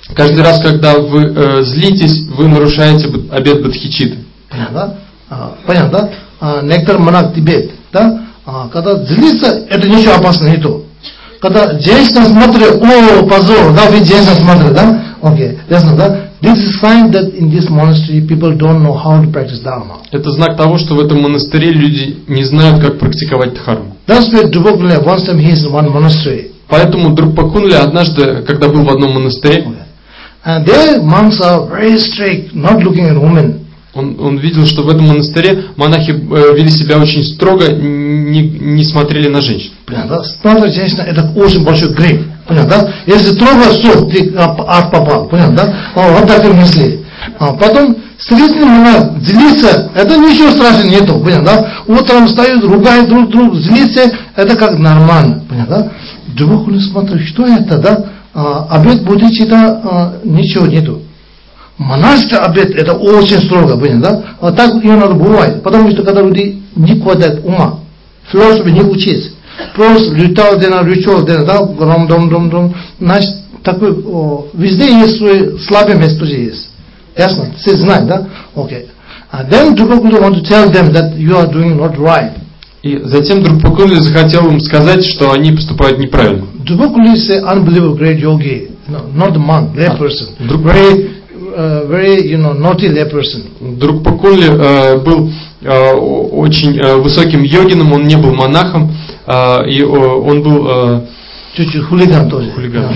Каждый раз, когда вы э, злитесь, вы нарушаете обет бодхичитты. Понятно? А, понятно? А, нектар монах Тибет, да? А, когда злится, это ничего опасного не то. Когда женщина смотрит, о, позор, да, вы женщина смотрит, да? Окей, ясно, да? This is sign that in this monastery people don't know how to practice dharma. Это знак того, что в этом монастыре люди не знают, как практиковать дхарму. That's why Drupa Kunle, once time he is in one monastery. Поэтому Друпа Кунле однажды, когда был в одном монастыре, and there monks are very strict, not looking at women. Он, он видел, что в этом монастыре монахи э, вели себя очень строго, не, не смотрели на женщин. Понятно? Смотреть женщина — это очень большой грех. Понятно? Если трогаешь, все, ты ад попал. Понятно? Вот такие мысли. А потом средний монах злится, это ничего страшного нету. Понятно? Утром встают, ругают друг друга, злится, это как нормально. Понятно? Друг смотрит, что это, да? А, обет бодхичитта, а, ничего нету. Монашеский обет это очень строго, понятно, да? А так и надо бывает. Потому что когда люди не хватает ума, философии не учить, просто летал дена, лечил дена, да, гром, дом, дом, дом, значит, такой, о, везде есть свои слабые места есть. Ясно? Все знают, да? Окей. And then Drupa Kunle want to tell them that you are doing not right. И затем Друпа Кунле захотел им сказать, что они поступают неправильно. Drupa Kunle is an unbelievable great yogi, no, not the monk, lay person. Друг... Very Uh, very, you know, naughty lay person. Друпа Кунле э, был э, очень э, высоким йогином, он не был монахом, э, и э, он был э, чуть-чуть хулиган тоже. Хулиган.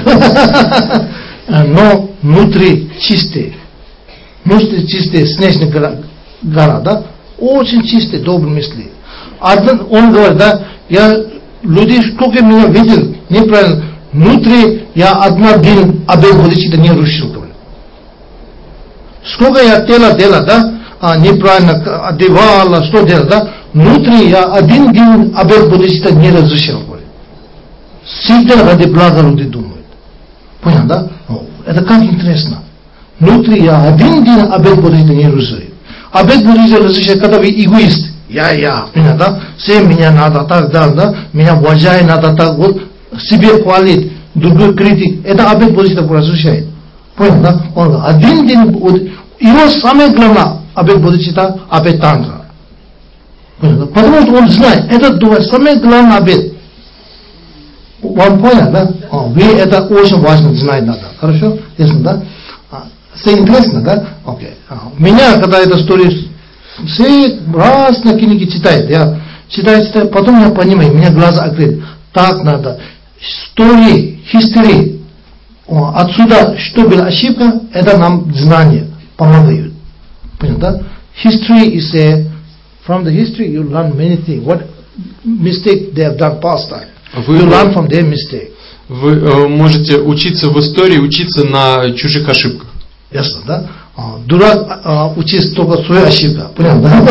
Но внутри чистый, внутри чистый снежный гора, гора, да, очень чистый, добрые мысли. Один, он говорит, да, я люди, сколько меня видел, неправильно, внутри я одна день обет бодхичитта не рушил. Сколько я тело делал, да, а, неправильно одевала, что делал, да, внутри я один день обет бодхичитта не разрешил. Всегда ради блага люди думают. Понял, да? О, это как интересно. Внутри я один день обет бодхичитта не разрешил. Обет бодхичитта разрешил, когда вы эгоист. Я, я, понял, да? Все меня надо так, да, да, меня уважай, надо так, вот, себе хвалит, другой критик. Это обет бодхичитта разрешает. Понял, да? Он один день, его самое главное, обет бодхичитта, обет тантра. Понял, да? Потому что он знает, это два, самое главное обет. Вам понял, да? О, вы это очень важно знать надо. Хорошо? Ясно, да? А, все интересно, да? Окей. А, меня, когда эта история, все раз на книге читает, я читаю, читаю, потом я понимаю, меня глаза открыты. Так надо. Истории, history. Отсюда, что была ошибка, это нам знания помогают. Понял, да? History is a, from the history you learn many things. What mistake they have done past time. Вы, you learn from their mistake. Вы э, можете учиться в истории, учиться на чужих ошибках. Ясно, да? А, дурак а, учится только свою ошибку. Понял, да?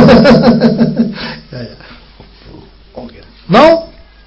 Okay. Now,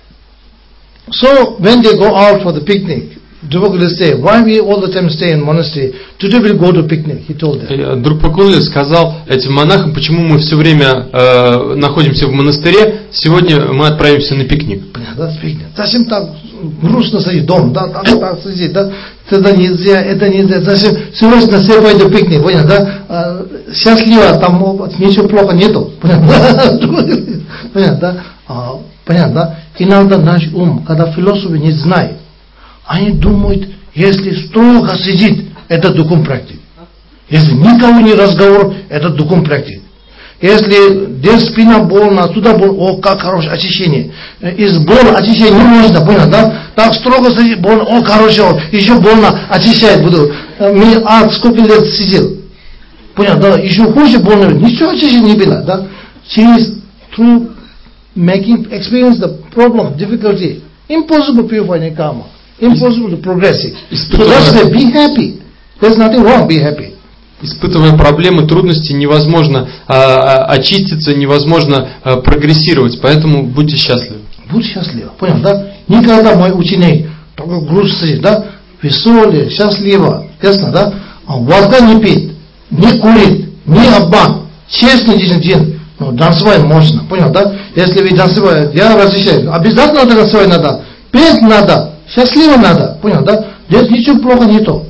so when they go out for the picnic, Drupa Kunle say, why we all the time stay in monastery? Today we'll go to picnic. He told them. Друпа Кунле сказал этим монахам, почему мы все время э, находимся в монастыре. Сегодня мы отправимся на пикник. Да, пикник. Зачем так грустно сидеть дом, да, так, так сидеть, да? Это нельзя, это нельзя. Зачем сегодня все пойдут пикник, понятно, да? А, счастливо, там ничего плохого нету, понятно? Понятно, да? А, понятно, да? Иногда наш ум, когда философы не знает, они думают, если строго сидит, это духом практик. Если никого не разговор, это духом практик. Если здесь спина больна, туда больно, о, как хорошее очищение. Из боли очищать не можно, понял, да? Так строго сидит, больно, о, хорошее, еще больно, очищать буду. Мне, а, сколько лет сидел? Понял, да? Еще хуже больно, ничего очищать не было, да? Через, through making, experience the problem, difficulty, impossible purifying karma. Impossible to progress it. So that's why be happy. There's nothing wrong, be happy. Испытывая проблемы, трудности, невозможно а, очиститься, невозможно а, прогрессировать. Поэтому будьте счастливы. Будь счастлив. Понял, да? Никогда мой ученик такой грустный, да? Веселый, счастливо. Ясно, да? Водка не пить, не курит, не обман. Честный день. Ну, танцевать можно. Понял, да? Если вы танцеваете, я разрешаю. Обязательно танцевать надо. Петь надо. Счастливо надо. Понял, да? Здесь ничего плохого нету.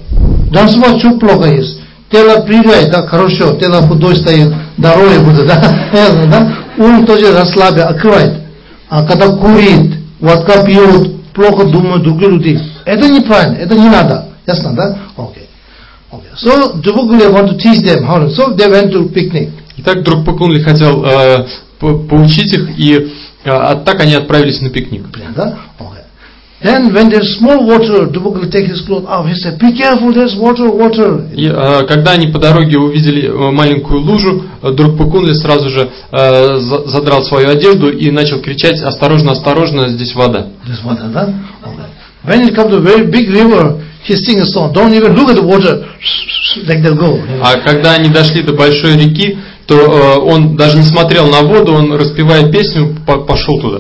Дансва чуплога есть. Тело приезжает, да, хорошо, тело худой стоит, здоровый будет, да, ясно, да? Ум тоже расслабит, открывает. А когда курит, водка пьет, плохо думают другие люди, это неправильно, это не надо, ясно, да? Окей. Okay. So Drupakuli want to teach them how to, so they went to picnic. Итак, Друпакунли хотел э, по поучить их, и э, а так они отправились на пикник. Да? Okay. Then when there's small water, Drupakuli take his clothes off. He said, "Be careful, there's water, water." И э, когда они по дороге увидели маленькую лужу, Друпакунли сразу же э, задрал свою одежду и начал кричать: "Осторожно, осторожно, здесь вода." There's water, да? Okay. When it comes to a very big river, he sings a song. Don't even look at the water, like they'll go. А когда они дошли до большой реки, то э, он даже не смотрел на воду, он, распевая песню, по пошел туда.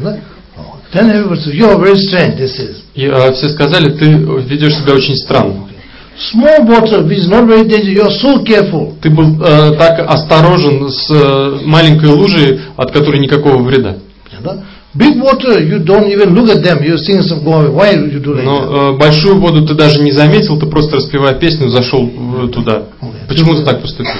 Then everybody said, "You are very strange." This is. И э, все сказали: "Ты ведешь себя очень странно. Small water, which is not very dangerous. You are so careful." Ты был э, так осторожен с э, маленькой лужей, от которой никакого вреда. Big water, you don't even look at them. You sing some go away. Why you do like Но that? э, большую воду ты даже не заметил, ты просто, распевая песню, зашел э, туда. Okay. Почему ты так поступил?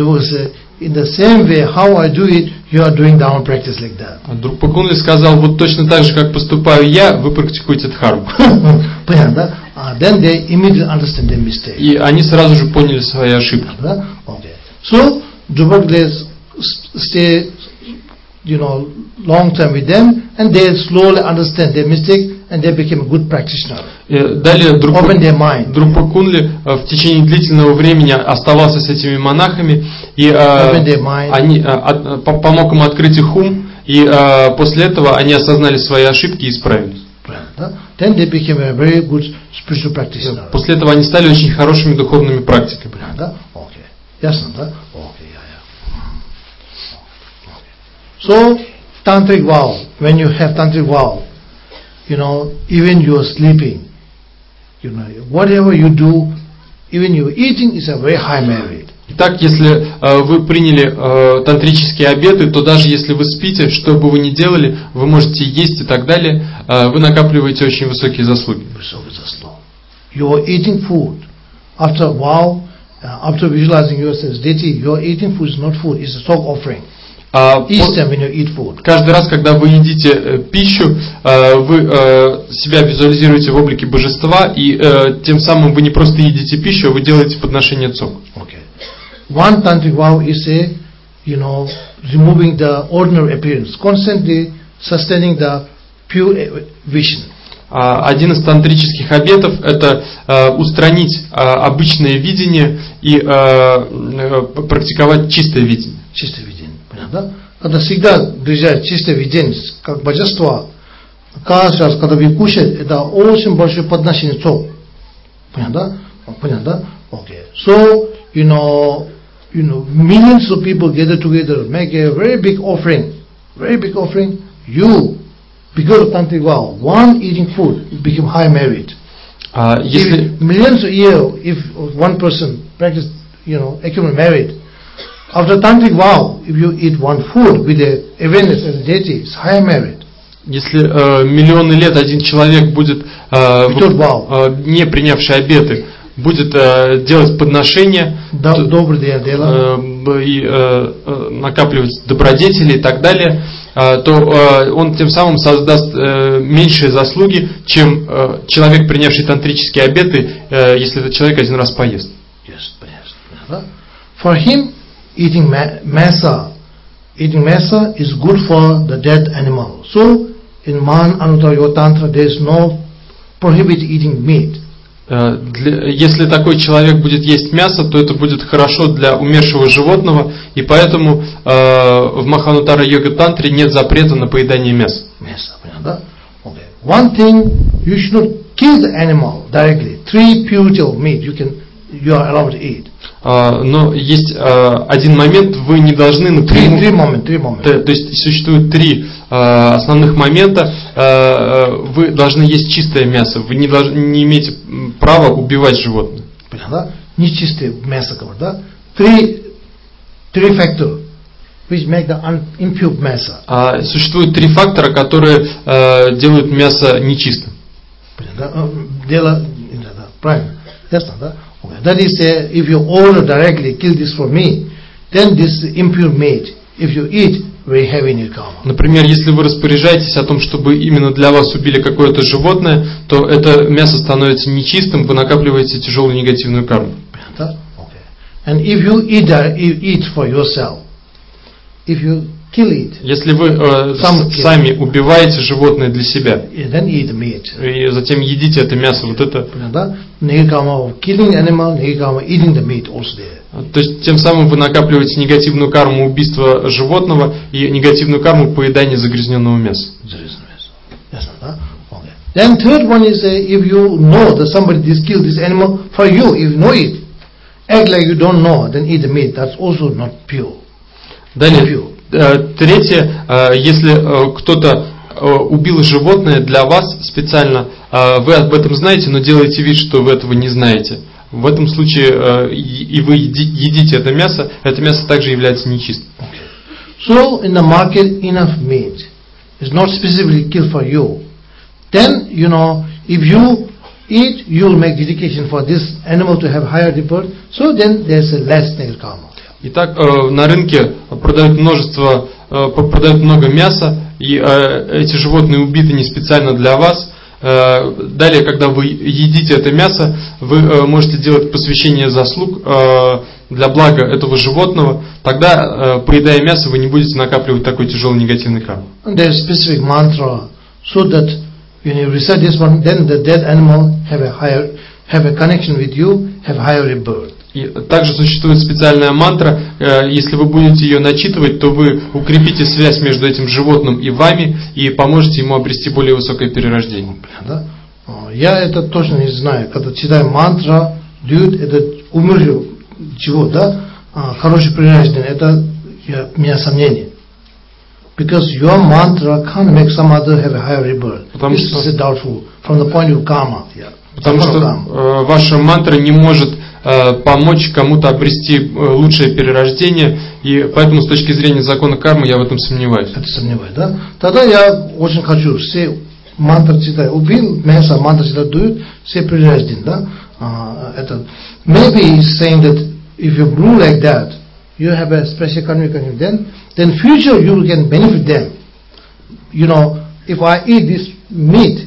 In the same way, how I do it, you are doing down practice like that. А Друпакунли сказал: вот точно так же, как поступаю я, вы практикуете дхарму. Понятно? Then they immediately understand their mistake. И они сразу же поняли свои ошибки. Okay. So Drupakuli stay, you know, long time with them, and they slowly understand their mistake, and they became a good practitioner. Далее Друпакунли в течение длительного времени оставался с этими монахами, и они, помог им открыть их ум, и после этого они осознали свои ошибки и исправились. Then they became a very good spiritual practitioner. После этого они стали очень хорошими духовными практиками. Okay. Ясно, да? Okay, yeah, yeah. So, tantric vow, when you have tantric vow, you know, even you are sleeping, you know, whatever you do, even your eating is a very high merit. Итак, если э, вы приняли э, тантрические обеты, то даже если вы спите, что бы вы ни делали, вы можете есть и так далее, э, вы накапливаете очень высокие заслуги. You are eating food. After vow, uh, after visualizing yourself as deity, you are eating food is not food, it's a stock offering. А Each time when you eat food. Каждый раз, когда вы едите э, пищу, э, вы э, себя визуализируете в облике божества, и э, тем самым вы не просто едите пищу, а вы делаете подношение цок. Okay. One tantric vow is a, you know, removing the ordinary appearance, constantly sustaining the pure vision. Один из тантрических обетов – это э, устранить э, обычное видение и э, э, практиковать чистое видение. Чистое видение, понятно? Когда всегда приезжает чистое видение, как божество, каждый раз, когда вы кушаете, это очень большое подношение цок. Понятно? Понятно? Okay. So, you know, you know, millions of people gather together, make a very big offering, very big offering. You, because of tantric vow, one eating food, it became high merit. Uh, если... Millions a year, if one person practice, you know, accumulate merit, after tantric vow, if you eat one food with a awareness as a deity, it's high merit. Если э, миллионы лет один человек будет, э, в, э, не принявший обеты, будет э, делать подношения, да, то, добрые дела, э, и э, накапливать добродетели и так далее, э, то э, он тем самым создаст э, меньшие заслуги, чем э, человек, принявший тантрические обеты, э, если этот человек один раз поест. Yes, for him, eating masa, eating masa is good for the dead animal. So, in Man Anuttara Yoga Tantra, there is no prohibit eating meat. Если такой человек будет есть мясо, то это будет хорошо для умершего животного, и поэтому э, в Маханутара Йога Тантре нет запрета на поедание мяса. Мясо, понятно? Okay. One thing, you should not kill the animal directly. Three purity of meat you can, you are allowed to eat. Uh, но есть uh, один момент, вы не должны напрямую... Три, три момента, три момента. То, то есть существует три uh, основных момента. Uh, вы должны есть чистое мясо. Вы не, должны, не имеете права убивать животное. Понятно? Нечистое мясо, да? Три, три фактора, which make the impure мясо. Uh, существует три фактора, которые uh, делают мясо нечистым. Понятно? Дело, правильно. Ясно, да? That is, uh, if you order directly, kill this for me, then this impure meat, if you eat, very heavy in your karma. Например, если вы распоряжаетесь о том, чтобы именно для вас убили какое-то животное, то это мясо становится нечистым, вы накапливаете тяжелую негативную карму. Okay. And if you eat that, you eat for yourself. If you kill it, если вы э, с, сами убиваете животное для себя, then eat the meat. И затем едите это мясо, вот это. Killing animal, eating the meat also there. То есть тем самым вы накапливаете негативную карму убийства животного и негативную карму поедания загрязненного мяса. Then third one is uh, if you know that somebody has killed this animal for you, if you know it, act like you don't know, then eat the meat. That's also not pure. Далее, pure. Третье, если кто-то убил животное для вас специально, вы об этом знаете, но делаете вид, что вы этого не знаете. В этом случае и вы едите это мясо, это мясо также является нечистым. So in the market enough meat is not specifically killed for you. Then you know if you eat, you will make dedication for this animal to have higher rebirth. So then there's a less negative karma. Итак, на рынке продают множество, продают много мяса, и эти животные убиты не специально для вас. Далее, когда вы едите это мясо, вы можете делать посвящение заслуг для блага этого животного. Тогда, поедая мясо, вы не будете накапливать такой тяжелый негативный карму. There's specific mantra so that when you recite this one, then the dead animal have a higher, have a connection with you, have higher rebirth. И также существует специальная мантра, если вы будете ее начитывать, то вы укрепите связь между этим животным и вами и поможете ему обрести более высокое перерождение. Да? Я это точно не знаю. Когда читаю мантра, дают это умер чего, да? Хорошее перерождение, это у меня сомнение. Because your mantra can't make some other have a higher rebirth. Потому This что, is doubtful from the point of karma. Yeah. Потому что э, ваша мантра не может помочь кому-то обрести лучшее перерождение, и поэтому с точки зрения закона кармы я в этом сомневаюсь. Это сомневаюсь, да? Тогда я очень хочу все мантры читать. Убил мясо, мантры читать дуют, все перерождение, да? А, это maybe he's saying that if you brew like that, you have a special karmic connection. Then, then future you can benefit them. You know, if I eat this meat,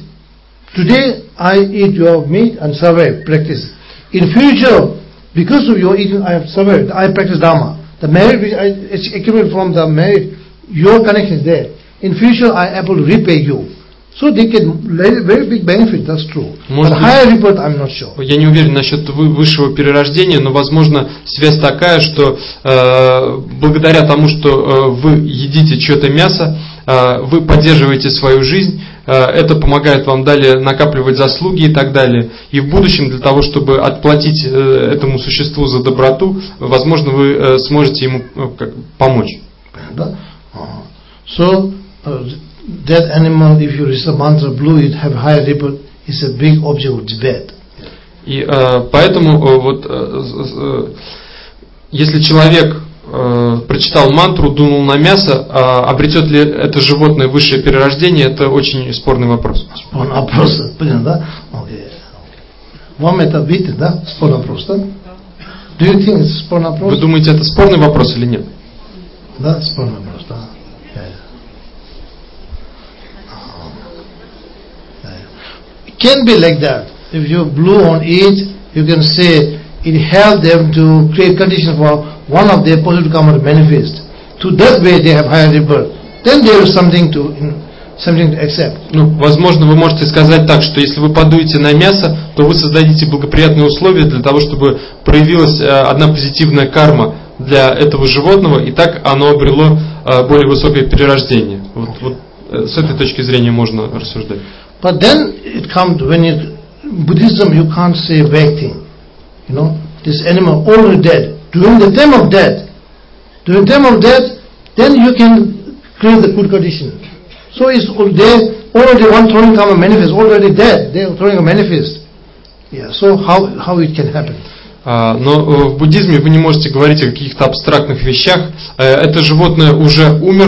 today I eat your meat and survive, practice. In future, because of your eating, I have survived. I practice Dharma. The merit which I accumulate from the merit, your connection is there. In future, I am able to repay you. So they get very, very big benefit. That's true. But higher rebirth, I'm not sure. Я не уверен насчет высшего перерождения, но возможно связь такая, что э, благодаря тому, что э, вы едите чье-то мясо, э, вы поддерживаете свою жизнь. Это помогает вам далее накапливать заслуги и так далее. И в будущем для того, чтобы отплатить этому существу за доброту, возможно, вы сможете ему помочь. So that animal, if you recite mantra blue, it have higher rebirth, is a big object of debate. И поэтому вот если человек прочитал мантру, дунул на мясо, а обретет ли это животное высшее перерождение, это очень спорный вопрос. Спорный вопрос, понятно, да? Okay. Вам это видите, да? Спорный вопрос, да? Do you think it's спорный вопрос? Вы думаете, это спорный вопрос или нет? Да, спорный вопрос, да. It can be like that. If you blew on it, you can say it helped them to create conditions for one of their positive karma to manifest. To that way they have higher rebirth. Then there is something to something to accept. Ну, возможно, вы можете сказать так, что если вы подуете на мясо, то вы создадите благоприятные условия для того, чтобы проявилась одна позитивная карма для этого животного, и так оно обрело более высокое перерождение. Вот, вот с этой точки зрения можно рассуждать. But then it comes when you Buddhism, you can't say vague thing. You know, this animal already dead. During the time of death, during the time of death, then you can create the good condition. So it's there already one throwing karma manifest, already dead. They are throwing a manifest. Yeah. So how how it can happen? Но в буддизме вы не можете говорить о каких-то абстрактных вещах. Это животное уже умерло,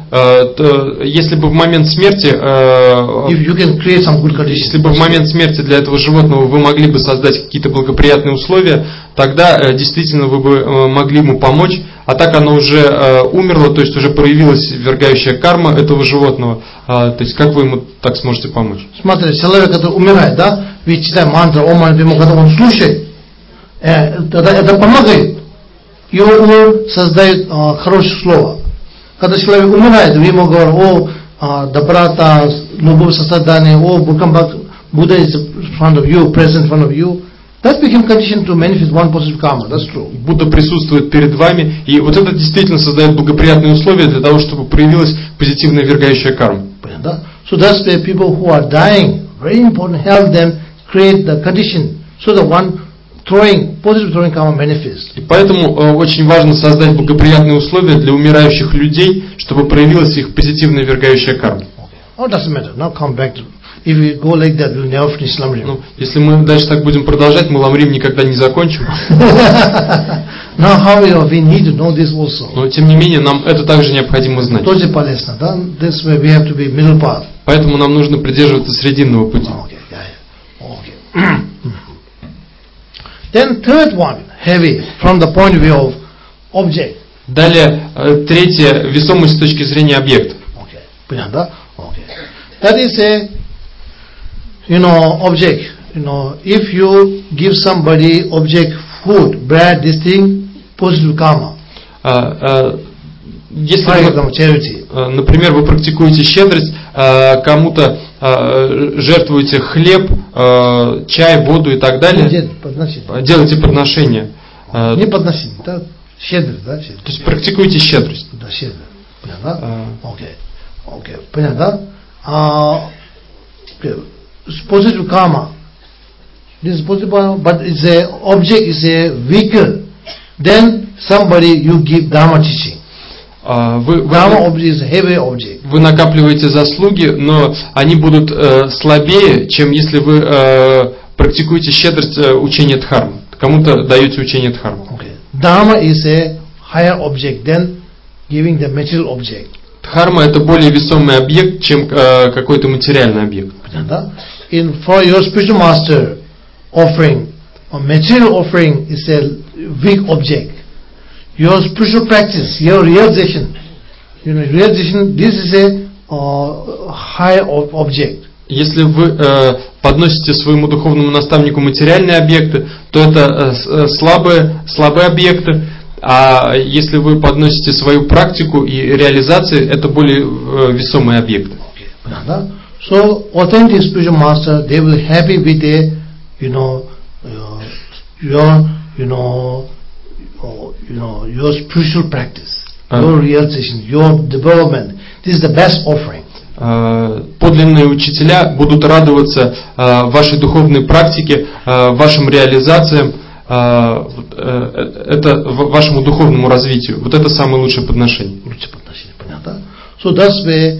э, то, если бы в момент смерти, э, if you can create some good conditions, если бы в момент смерти для этого животного вы могли бы создать какие-то благоприятные условия, тогда э, действительно вы бы э, могли ему помочь. А так оно уже э, умерло, то есть уже проявилась ввергающая карма этого животного. Э, то есть как вы ему так сможете помочь? Смотрите, человек, который умирает, да, ведь читаем мантру, о ман, когда он слушает, э, это, это помогает. И он создает э, хорошее слово. Когда человек умирает, вы ему говорите, о, э, доброта, любовь, сострадание, о, Buddha is in front of you, present in front of you. That became condition to manifest one positive karma. That's true. Будда присутствует перед вами, и вот это действительно создает благоприятные условия для того, чтобы проявилась позитивная вергающая карма. So that's why people who are dying, very important, help them create the condition so that one throwing positive throwing karma manifests. И поэтому э, очень важно создать благоприятные условия для умирающих людей, чтобы проявилась их позитивная вергающая карма. Okay. Oh, doesn't matter. Now come back to. If we go like that, we'll never finish Lamrim. Ну, если мы дальше так будем продолжать, мы Ламрим никогда не закончим. Now, however, we need to know this also. Но тем не менее, нам это также необходимо знать. Тоже полезно, да? This way we have to be middle path. Поэтому нам нужно придерживаться срединного пути. Okay, yeah, yeah. Okay. Then third one, heavy, from the point of view of object. Далее, э, третье, весомость с точки зрения объекта. Okay. Понятно? Okay. That is a, you know, object. You know, if you give somebody object, food, bread, this thing, positive karma. А, а, если For вы, example, charity. а, например, вы практикуете щедрость, а, кому-то а, жертвуете хлеб, а, чай, воду и так далее, делайте подношения. А, Не подносить, да? Щедрость, да? Щедрость. То есть практикуйте щедрость. Да, щедрость. Понятно? Окей. Окей. Понятно? А, positive karma. This is positive karma, but it's a object is a vehicle. Then somebody you give dharma teaching. Uh, вы, вы, dharma object is a heavy object. Вы накапливаете заслуги, но они будут э, слабее, чем если вы э, практикуете щедрость э, учения дхармы. Кому-то даете учение дхармы. Okay. Dharma is a higher object than giving the material object. Дхарма это более весомый объект, чем э, какой-то материальный объект. In for your spiritual master offering, a material offering is a weak object. Your spiritual practice, your realization, you know, realization, this is a uh, high object. Если вы э, подносите своему духовному наставнику материальные объекты, то это э, слабые, слабые объекты. А если вы подносите свою практику и реализацию, это более э, весомые объекты. Okay. So authentic spiritual master, they will happy with a, you know, uh, your, you know, uh, you know, your spiritual practice, uh. your realization, your development. This is the best offering. Uh, подлинные учителя будут радоваться uh, вашей духовной практике, uh, вашим реализациям, uh, uh, это вашему духовному развитию. Вот это самое лучшее подношение. Лучшее подношение, понятно? So that's where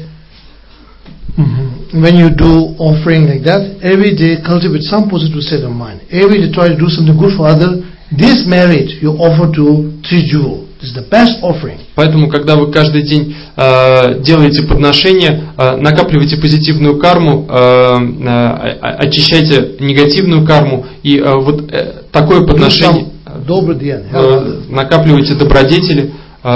mm-hmm. when you do offering like that, every day cultivate some positive state of mind. Every day try to do something good for others. This merit you offer to three jewels. This is the best offering. Поэтому, когда вы каждый день э, делаете подношения, э, накапливаете позитивную карму, э, э, очищайте негативную карму, и э, вот э, такое подношение, э, накапливайте добродетели,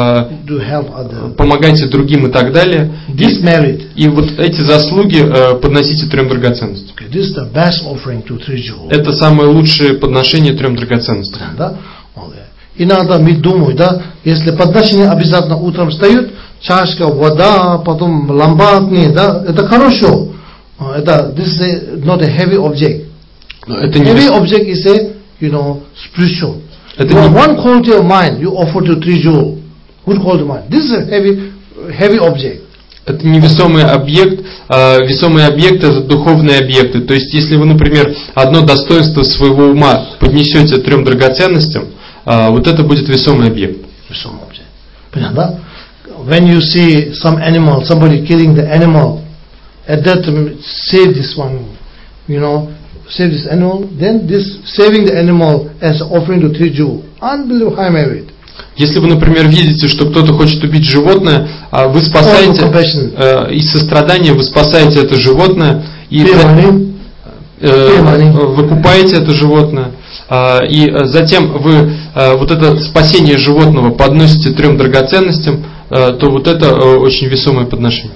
э, помогайте другим и так далее. This merit. И вот эти заслуги э, подносите трем драгоценностям. Okay, this is the best offering to three jewels. Это самое лучшее подношение трем драгоценностям. Да? Иногда мы думаем, да, если подношение обязательно утром встают, чашка, вода, потом ламбадни, да, это хорошо. Это this is a, not a heavy object. Это не heavy object is a, you know, spiritual. Это you не... one quality of mind you offer to three jewels. Good quality of mind. This is a heavy, heavy object. Это невесомый объект, э, весомый объект это духовные объекты. То есть, если вы, например, одно достоинство своего ума поднесете трем драгоценностям, э, вот это будет весомый объект. Весомый объект. Понятно? When you see some animal, somebody killing the animal, at that time save this one, you know, save this animal. Then this saving the animal as offering to three jewels, unbelievable high merit. Если вы, например, видите, что кто-то хочет убить животное, А вы спасаете, э, из сострадания вы спасаете это животное, и за, э, выкупаете это животное, э, и затем вы э, вот это спасение животного подносите трем драгоценностям, э, то вот это э, очень весомое подношение.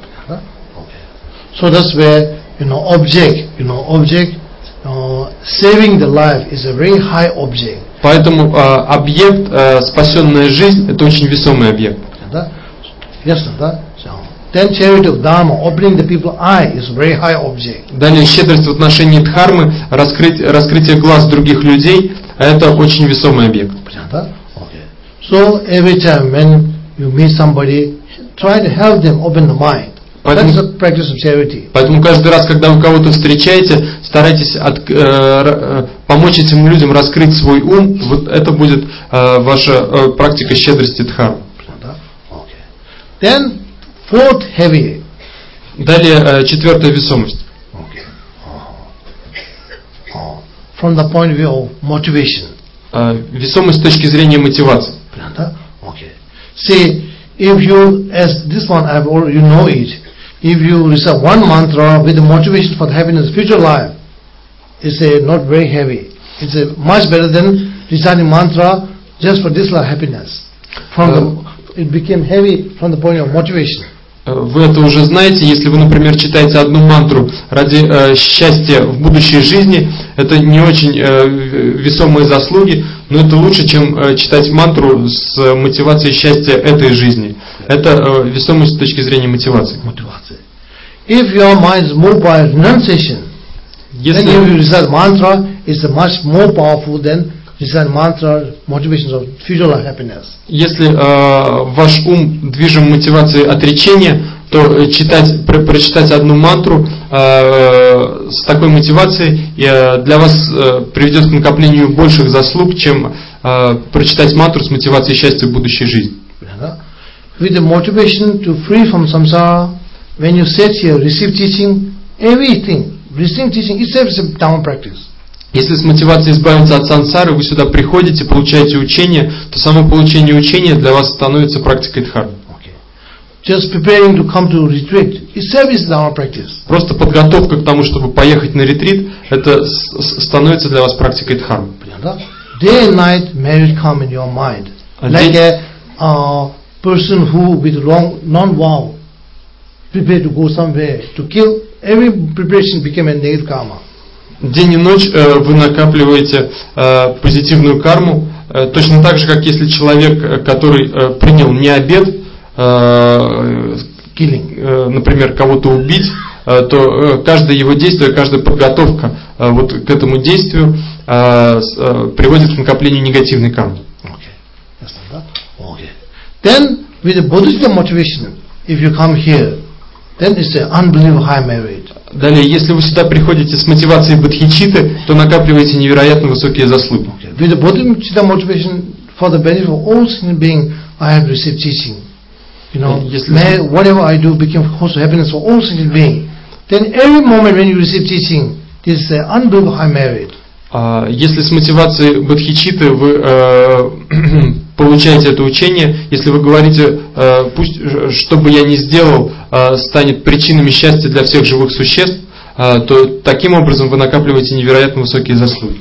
So that's where, you know, object, you know, object, uh, saving the life is a very high object. Поэтому э, объект, э, спасенная жизнь, это очень весомый объект. Да? Ясно, да? Then charity of dharma, opening the people's eye, is a very high object. Далее щедрость в отношении дхармы, раскрыть, раскрытие глаз других людей, это очень весомый объект. Да? Okay. So every time when you meet somebody, try to help them open the mind. Поэтому, That's the practice of charity. Поэтому каждый раз, когда вы кого-то встречаете, старайтесь от, э, э, помочь этим людям раскрыть свой ум. Вот это будет э, ваша э, практика щедрости дхармы. Okay. Then fourth heavy. Далее э, четвертая весомость. Okay. Uh-huh. Uh, from the point of view of motivation. Э, весомость с точки зрения мотивации. Okay. See, if you, as this one, I've already, you know it. If you recite one mantra with the motivation for the happiness of future life, it's a not very heavy. It's a much better than reciting mantra just for this life happiness. From the, it became heavy from the point of motivation. Вы это уже знаете, если вы, например, читаете одну мантру ради э, счастья в будущей жизни, это не очень э, весомые заслуги, но это лучше, чем э, читать мантру с мотивацией счастья этой жизни. Это э, весомость с точки зрения мотивации. If your mind is moved by renunciation, then if you recite mantra, it's much more powerful than recite mantra, motivations of future life happiness. Если э, ваш ум движим мотивацией отречения, то читать, про, прочитать одну мантру э, с такой мотивацией э, для вас э, приведет к накоплению больших заслуг, чем э, прочитать мантру с мотивацией счастья в будущей жизни. With the motivation to free from samsara, when you sit here, receive teaching, everything, receiving teaching itself is a Dhamma practice. Если с мотивацией избавиться от сансары, вы сюда приходите, получаете учение, то само получение учения для вас становится практикой дхармы. Okay. Just preparing to come to retreat itself is Dhamma practice. Просто подготовка к тому, чтобы поехать на ретрит, это становится для вас практикой дхармы. Day and night merit come in your mind, like a uh, person who with wrong non-vow prepared to go somewhere to kill. Every preparation became a negative karma. День и ночь э, вы накапливаете э, позитивную карму, э, точно так же, как если человек, который э, принял не обет, э, э, например, кого-то убить, э, то э, каждое его действие, каждая подготовка э, вот к этому действию э, э, приводит к накоплению негативной кармы. Okay. Okay. Then, with the Bodhisattva motivation, if you come here, then it's an unbelievable high merit. Далее, если вы сюда приходите с мотивацией бодхичитты, то накапливаете невероятно высокие заслуги. Okay. With the bodhicitta motivation for the benefit of all sentient beings, I have received teaching. You know, may, whatever I do become cause of happiness for all sentient beings. Then every moment when you receive teaching, this is an unbelievable high merit. Если с мотивацией бодхичитты вы э, получаете это учение, если вы говорите, э, пусть, что бы я ни сделал, э, станет причинами счастья для всех живых существ, э, то таким образом вы накапливаете невероятно высокие заслуги.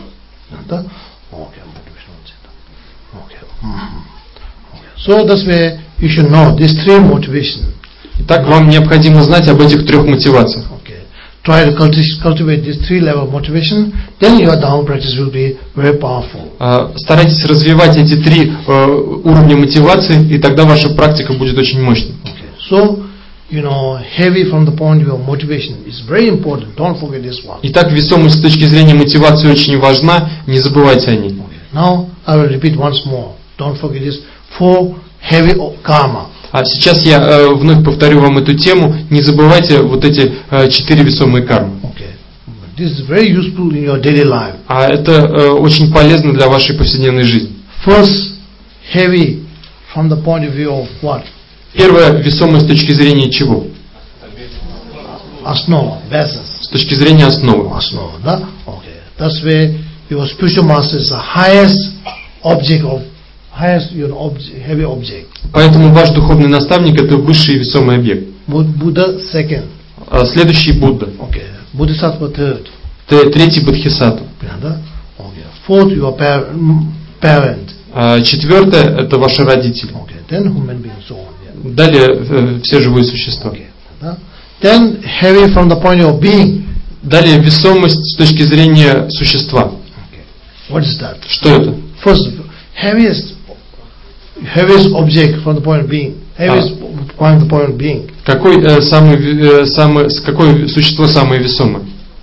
So that's why you should know these three motivations. Итак, вам необходимо знать об этих трех мотивациях. Try to cultivate this three level of motivation, then your Dhamma practice will be very powerful. Старайтесь развивать эти три уровня мотивации, и тогда ваша практика будет очень мощной. Okay. So, you know, heavy from the point of view of motivation is very important. Don't forget this one. Итак, весомость с точки зрения мотивации очень важна, не забывайте о ней. Okay. Now I will repeat once more. Don't forget this four heavy karma. А сейчас я э, вновь повторю вам эту тему. Не забывайте вот эти э, четыре весомые кармы. Okay. This is very useful in your daily life. А это э, очень полезно для вашей повседневной жизни. First, heavy from the point of view of what? Первое, весомое с точки зрения чего? Основа, basis. С точки зрения основы. Основа, да? Okay. That's where your spiritual master is the highest object of highest, you know, object, heavy object. Поэтому ваш духовный наставник это высший и весомый объект. Buddha second. А следующий Будда. Okay. Bodhisattva third. Т- Третий Бодхисаттва. Okay. Fourth, your par- parent. А четвертое это ваши родители. Okay. Then human beings, so on. Yeah. Далее э, все живые существа. Okay. Then heavy from the point of being. Далее весомость с точки зрения существа. Okay. What is that? Что это? First, heaviest, heaviest object from the point of being. Heaviest А. point the point of being. Какой э, самый э, самый с какое существо самое весомое?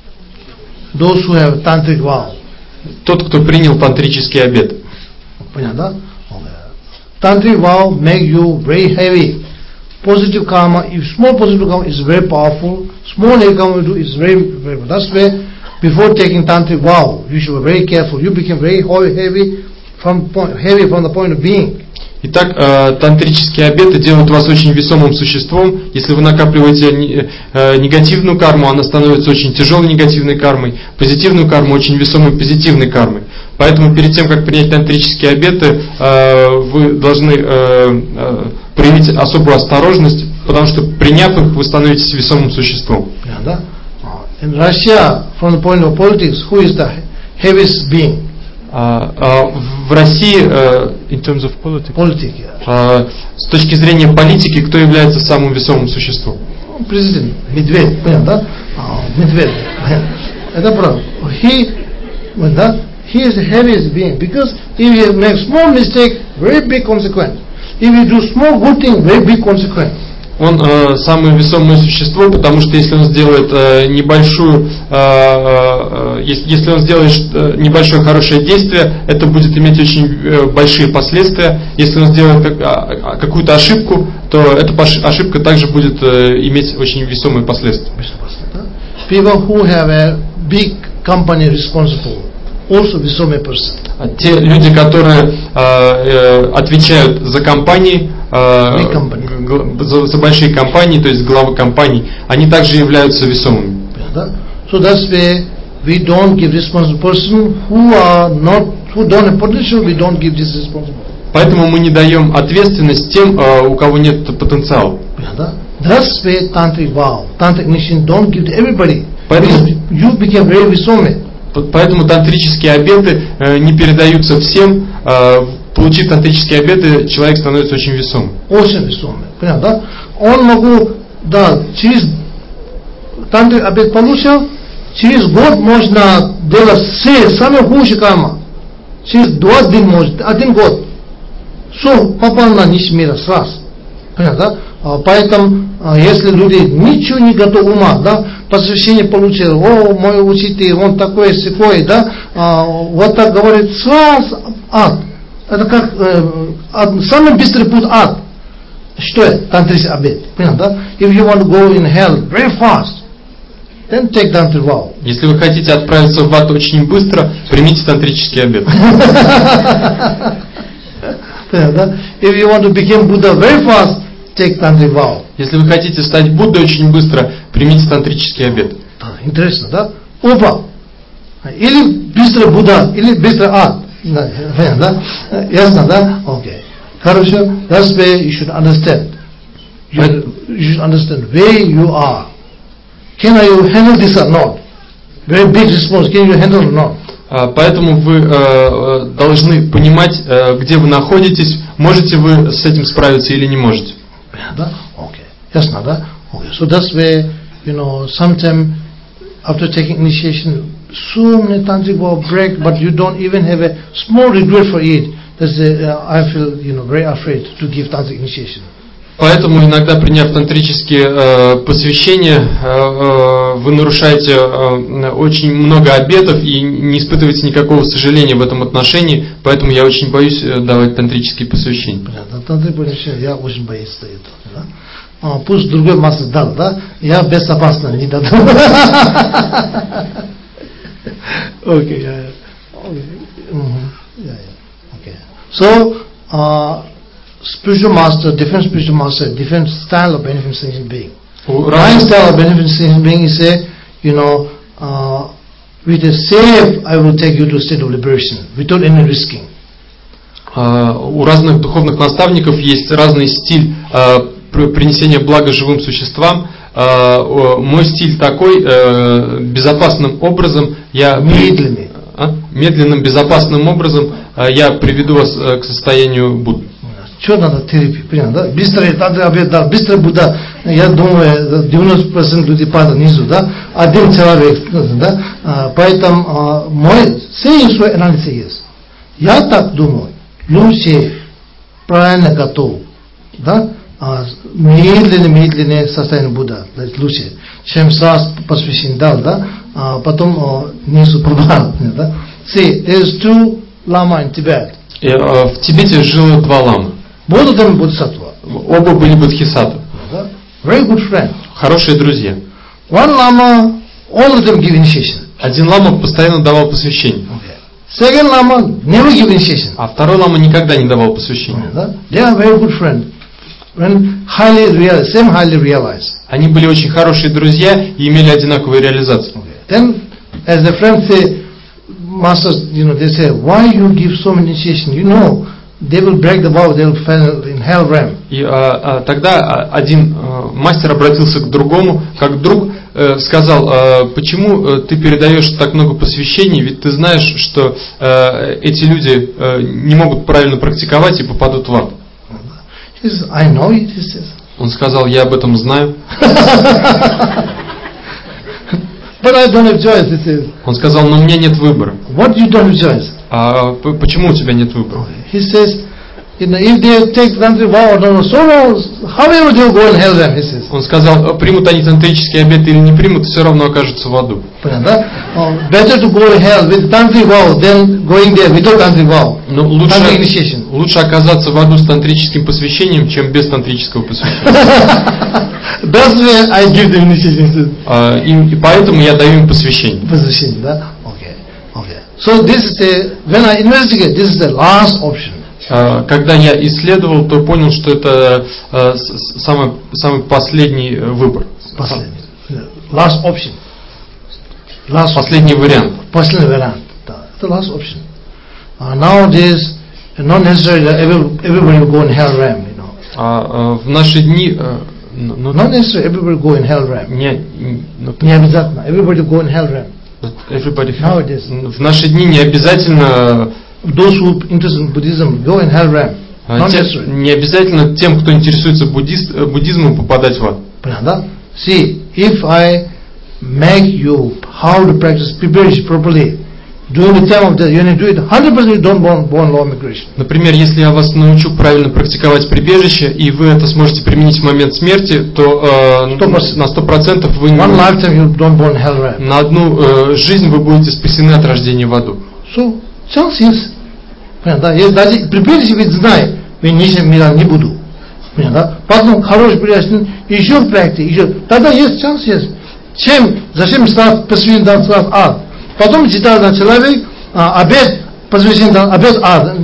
Those who have tantric vow. Тот, кто принял тантрический обет. Понятно? Okay. Tantric vow make you very heavy. Positive karma, if small positive karma is very powerful, small negative karma is very, very. That's why before taking tantric vow, you should be very careful. You become very heavy from point, heavy from the point of being. Итак, э, тантрические обеты делают вас очень весомым существом. Если вы накапливаете э, негативную карму, она становится очень тяжелой негативной кармой. Позитивную карму очень весомой позитивной кармой. Поэтому перед тем, как принять тантрические обеты, э, вы должны э, э, проявить особую осторожность, потому что приняв их, вы становитесь весомым существом. Yeah, да? In Russia, from the point of politics, who is the heaviest being? А, а, в России, uh, in terms of politics, Politic, yeah. uh, с точки зрения политики, кто является самым весомым существом? Президент Медведев, понятно, да? Медведев. Это правда. He, да? He is the heaviest being because if you make small mistake, very big consequence. If you do small good thing, very big consequence. Он э, самое весомое существо, потому что если он сделает э, небольшую, э, э, если, если он сделает э, небольшое хорошее действие, это будет иметь очень э, большие последствия. Если он сделает как, а, какую-то ошибку, то эта ошибка также будет э, иметь очень весомые последствия. People who have a big company responsible, also весомый person. Те люди, которые э, э, отвечают за компании, э, за, за большие компании, то есть главы компаний, они также являются весомыми. So that's why we don't give responsible person who are not, who don't have potential, we don't give this responsibility. Поэтому мы не даем ответственность тем, э, у кого нет потенциала. That's why tantric vow, tantric initiation don't give to everybody. Поэтому you become very весомый. Поэтому тантрические обеты э, не передаются всем. Э, получив тантрические обеты, человек становится очень весомым. Очень весомый. Понятно, да? Он могу, да, через тантрик обет получил, через год можно делать все, самые худшие карма. Через два дня может, один год. Все, попал на низший мир сразу. Понятно, да? Поэтому, если люди ничего не готовы ума, да, посвящение получил, о, мой учитель, он такой, сякой, да, вот так говорит, сразу ад. Это как э, самый быстрый путь ад. Что это? Tantric обет. Понятно, да? If you want to go in hell very fast, then take tantric vow. Если вы хотите отправиться в ад очень быстро, примите тантрический обет. Понятно, да? If you want to become Buddha very fast, take tantric vow. Если вы хотите стать Буддой очень быстро, примите тантрический обет. Интересно, да? Оба. Или быстро Будда, или быстро ад. Понятно, да? Ясно, да? Окей. Хорошо. That's why you should understand. You, you should understand where you are. Can you handle this or not? Very big response. Can you handle or not? Поэтому вы э, должны понимать, э, где вы находитесь, можете вы с этим справиться или не можете. Да? Окей. Ясно, да? Okay. So that's why, you know, sometimes after taking initiation, so many tantric vow break, but you don't even have a small regret for it. That's a, uh, I feel, you know, very afraid to give tantric initiation. Поэтому иногда, приняв тантрические э, посвящения, э, э, вы нарушаете э, очень много обетов и не испытываете никакого сожаления в этом отношении. Поэтому я очень боюсь давать тантрические посвящения. Понятно. Тантрические посвящения я очень боюсь этого. Да? А, пусть другой мастер дал, да? Я безопасно не даду. Okay, yeah, yeah. Okay. Mm-hmm. Yeah, yeah. Okay. So, uh, spiritual master, different spiritual master, different style of beneficent being. My style of beneficent being is a, you know, uh, with a safe, I will take you to a state of liberation without any risking. у разных духовных наставников есть разный стиль принесения блага живым существам. Мой стиль такой: безопасным образом я Медленный. А? медленным безопасным образом я приведу вас к состоянию Будды. Что надо терапии, понятно, да? Быстрый обед дал, быстрый Будда. Я думаю, девяносто процентов людей падают внизу, да? Один человек, да? Поэтому мой свой анализ есть. Я так думаю, лучше правильно готов, да? Медленно-медленное состояние Будда, лучше, чем сразу посвящение дал, да? А потом несу проблемы, да? See, there's two lama in Tibet. И, э, в Тибете жило два ламы. Both of them bodhisattva. Оба были бодхисаттвы. Да? Very good friend. Хорошие друзья. One lama, all of them give initiation. Один лама постоянно давал посвящение. Okay. Second lama never give initiation. А второй лама никогда не давал посвящение. Да? They are very good friends. When highly realized, same highly realized. Они были очень хорошие друзья и имели одинаковую реализацию. Okay. Then, as the friends say, masters, you know, they say, why you give so many initiation? You know, they will break the vow, they will fall in hell realm. И а, а, тогда один а, мастер обратился к другому, как друг, э, сказал: а, почему э, ты передаешь так много посвящений, ведь ты знаешь, что э, эти люди э, не могут правильно практиковать и попадут в ад. He says, I know it, he says. Он сказал: я об этом знаю. But I don't have choice, he says. Он сказал: но у меня нет выбора. What you don't have choice? А почему у тебя нет выбора? He says, you know, if they take tantric vow or no, so however they will go in hell realm, he says. Он сказал: примут они тантрический обет или не примут, все равно окажутся в аду. Понятно? Uh, better to go in hell with tantric vow than going there without tantric vow. Но лучше, Tantric initiation. лучше оказаться в аду с тантрическим посвящением, чем без тантрического посвящения. That's why I give the initiation. А, и, и поэтому я даю им посвящение. Посвящение, да? Okay. Okay. So this is the, when I investigate, this is the last option. А, когда я исследовал, то понял, что это а, с, самый, самый последний выбор. Последний. Last option. Last Последний вариант. Последний вариант. Да. The last option. Uh, nowadays, not necessarily that everybody will go in hell realm, you know. А, а, в наши дни но, not necessarily everybody go in hell realm. Не, но, не обязательно. Everybody go in hell realm. Everybody nowadays. В наши дни не обязательно. Those who interested in Buddhism go in hell realm. Not Те, necessarily. Не обязательно тем, кто интересуется буддист, буддизмом, попадать в ад. Понятно? See, if I make you how to practice preparation properly, during the time of death, you need to do it one hundred percent you don't born, born law of migration. Например, если я вас научу правильно практиковать прибежище, и вы это сможете применить в момент смерти, то э, на сто процентов вы One lifetime you don't born hell realm. На одну э, жизнь вы будете спасены от рождения в аду. So, chance есть. Понятно? Если даже прибежище ведь знай, вы ничем мира не буду. Понятно? Потом хороший прибежище, еще в практике, еще. Тогда есть шанс есть. Чем, зачем стать посвящен дан сразу ад? Потом читал на человек, а, обед посвящен дан, обед ад.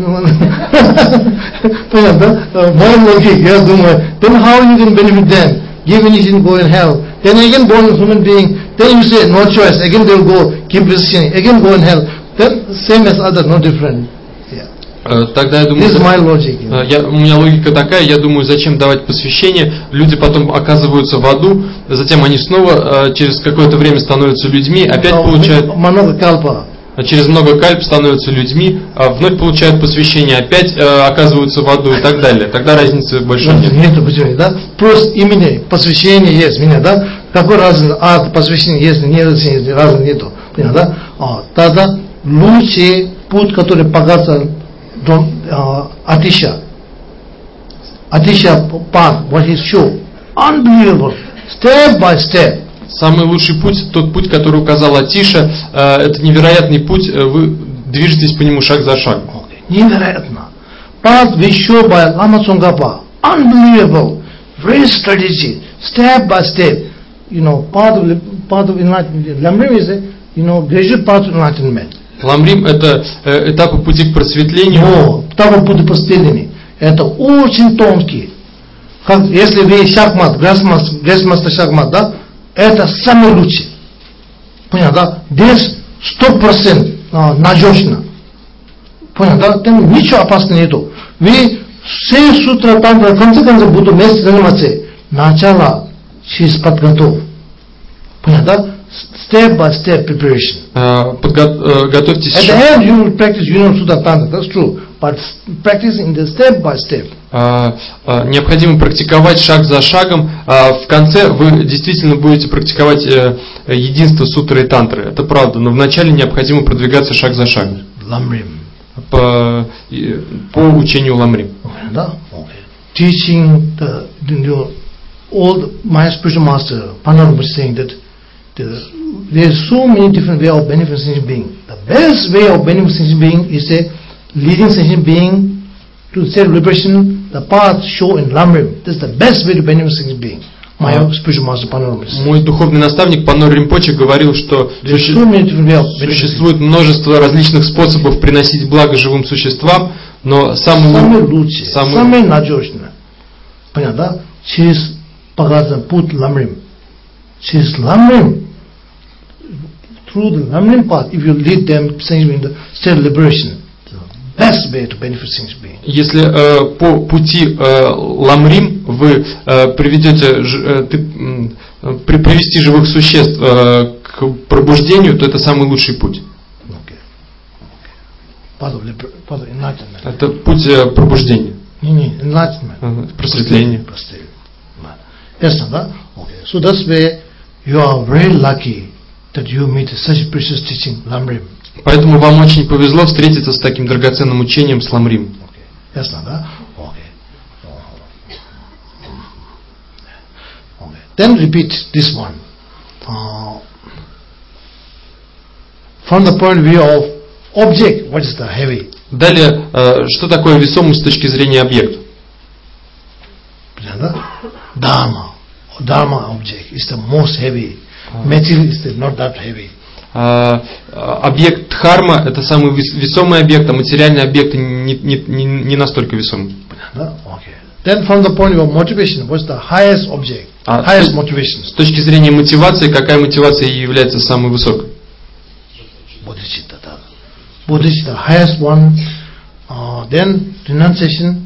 Понятно? Мой логик, я думаю, then how you can benefit them? Give initiation, go in hell. Then again born a human being, then you say no choice, again they will go, keep positioning, again go in hell. Then same as other, no different. Тогда я думаю, This is my logic. Я, у меня логика такая, я думаю, зачем давать посвящение, люди потом оказываются в аду, затем они снова э, через какое-то время становятся людьми, опять Но, получают, много кальпа. через много кальп становятся людьми, а вновь получают посвящение, опять э, оказываются в аду и так далее. Тогда разницы большой нет. Нет посвящения, да? Просто имени посвящение есть, меня, да? Какой разница, ад, посвящение есть, нет, разницы нету, понял, да? А, тогда лучший путь, который показан Atisha. Atisha path, what he showed. Unbelievable. Step by step. Самый лучший путь, тот путь, который указал Атиша, э, это невероятный путь, э, вы движетесь по нему шаг за шагом. Okay. Невероятно. Path we show by Lama Tsongkhapa. Unbelievable. Very strategic. Step by step. You know, path of, path of enlightenment. Lamrim is a, you know, gradual path of enlightenment. Ламрим — это э, этапы пути к просветлению. Но этапы пути к просветлению это очень тонкие. Как, если вы шахмат, гроссмастер шахмат, да, это самый лучший. Понятно, да? Здесь сто процентов надежно. Понятно? Там ничего опасного нету. Вы все сутра там в конце концов будут вместе заниматься. Начало через подготовку. Понятно? Step by step preparation. Готовьтесь. At the end you will practice Union Sutta Tantra. That's true. But practicing the step by step. Необходимо практиковать шаг за шагом. В конце вы действительно будете практиковать единство сутры и тантры. Это правда. Но вначале необходимо продвигаться шаг за шагом. Lamrim. По, по учению Ламрим. Да? Okay. Teaching the, the old my spiritual master Panaram was saying that the, there are so many different ways of benefiting sentient being. The best way of benefiting sentient being is a leading sentient being to self-liberation. The path shown in Lamrim. This is the best way to benefit sentient being. My uh, spiritual master Panaram. Мой духовный наставник Панор Ринпоче говорил, что суще... существует множество различных способов приносить благо живым существам, но самый самый лучший, самый, самый надежный, понятно? Через показан путь Lamrim. Через Lamrim, through the Lamrim path, if you lead them in the state of liberation, the best way to benefit sentient being. Если э, по пути э, Ламрим вы э, приведете ж, э, ты, э, при, привести живых существ э, к пробуждению, то это самый лучший путь. Okay. Okay. Это путь э, пробуждения. Не, не, enlightenment. Просветление. Yes, да? Okay. So that's where you are very lucky that you meet such precious teaching, Lamrim. Поэтому вам очень повезло встретиться с таким драгоценным учением с Ламрим. Ясно, да? Okay. Okay. Then repeat this one. Uh, from the point of view of object, what is the heavy? Далее, э, что такое весомость с точки зрения объекта? Dharma. Dharma object is the most heavy. Material is not that heavy. Uh, объект дхарма – это самый весомый объект, а материальный объект не, не, не, не настолько весомый. Okay. Then from the point of motivation, what's the highest object? А highest motivation. С точки зрения мотивации, какая мотивация является самой высокой? Bodhicitta. Bodhicitta, highest one. Uh, then renunciation.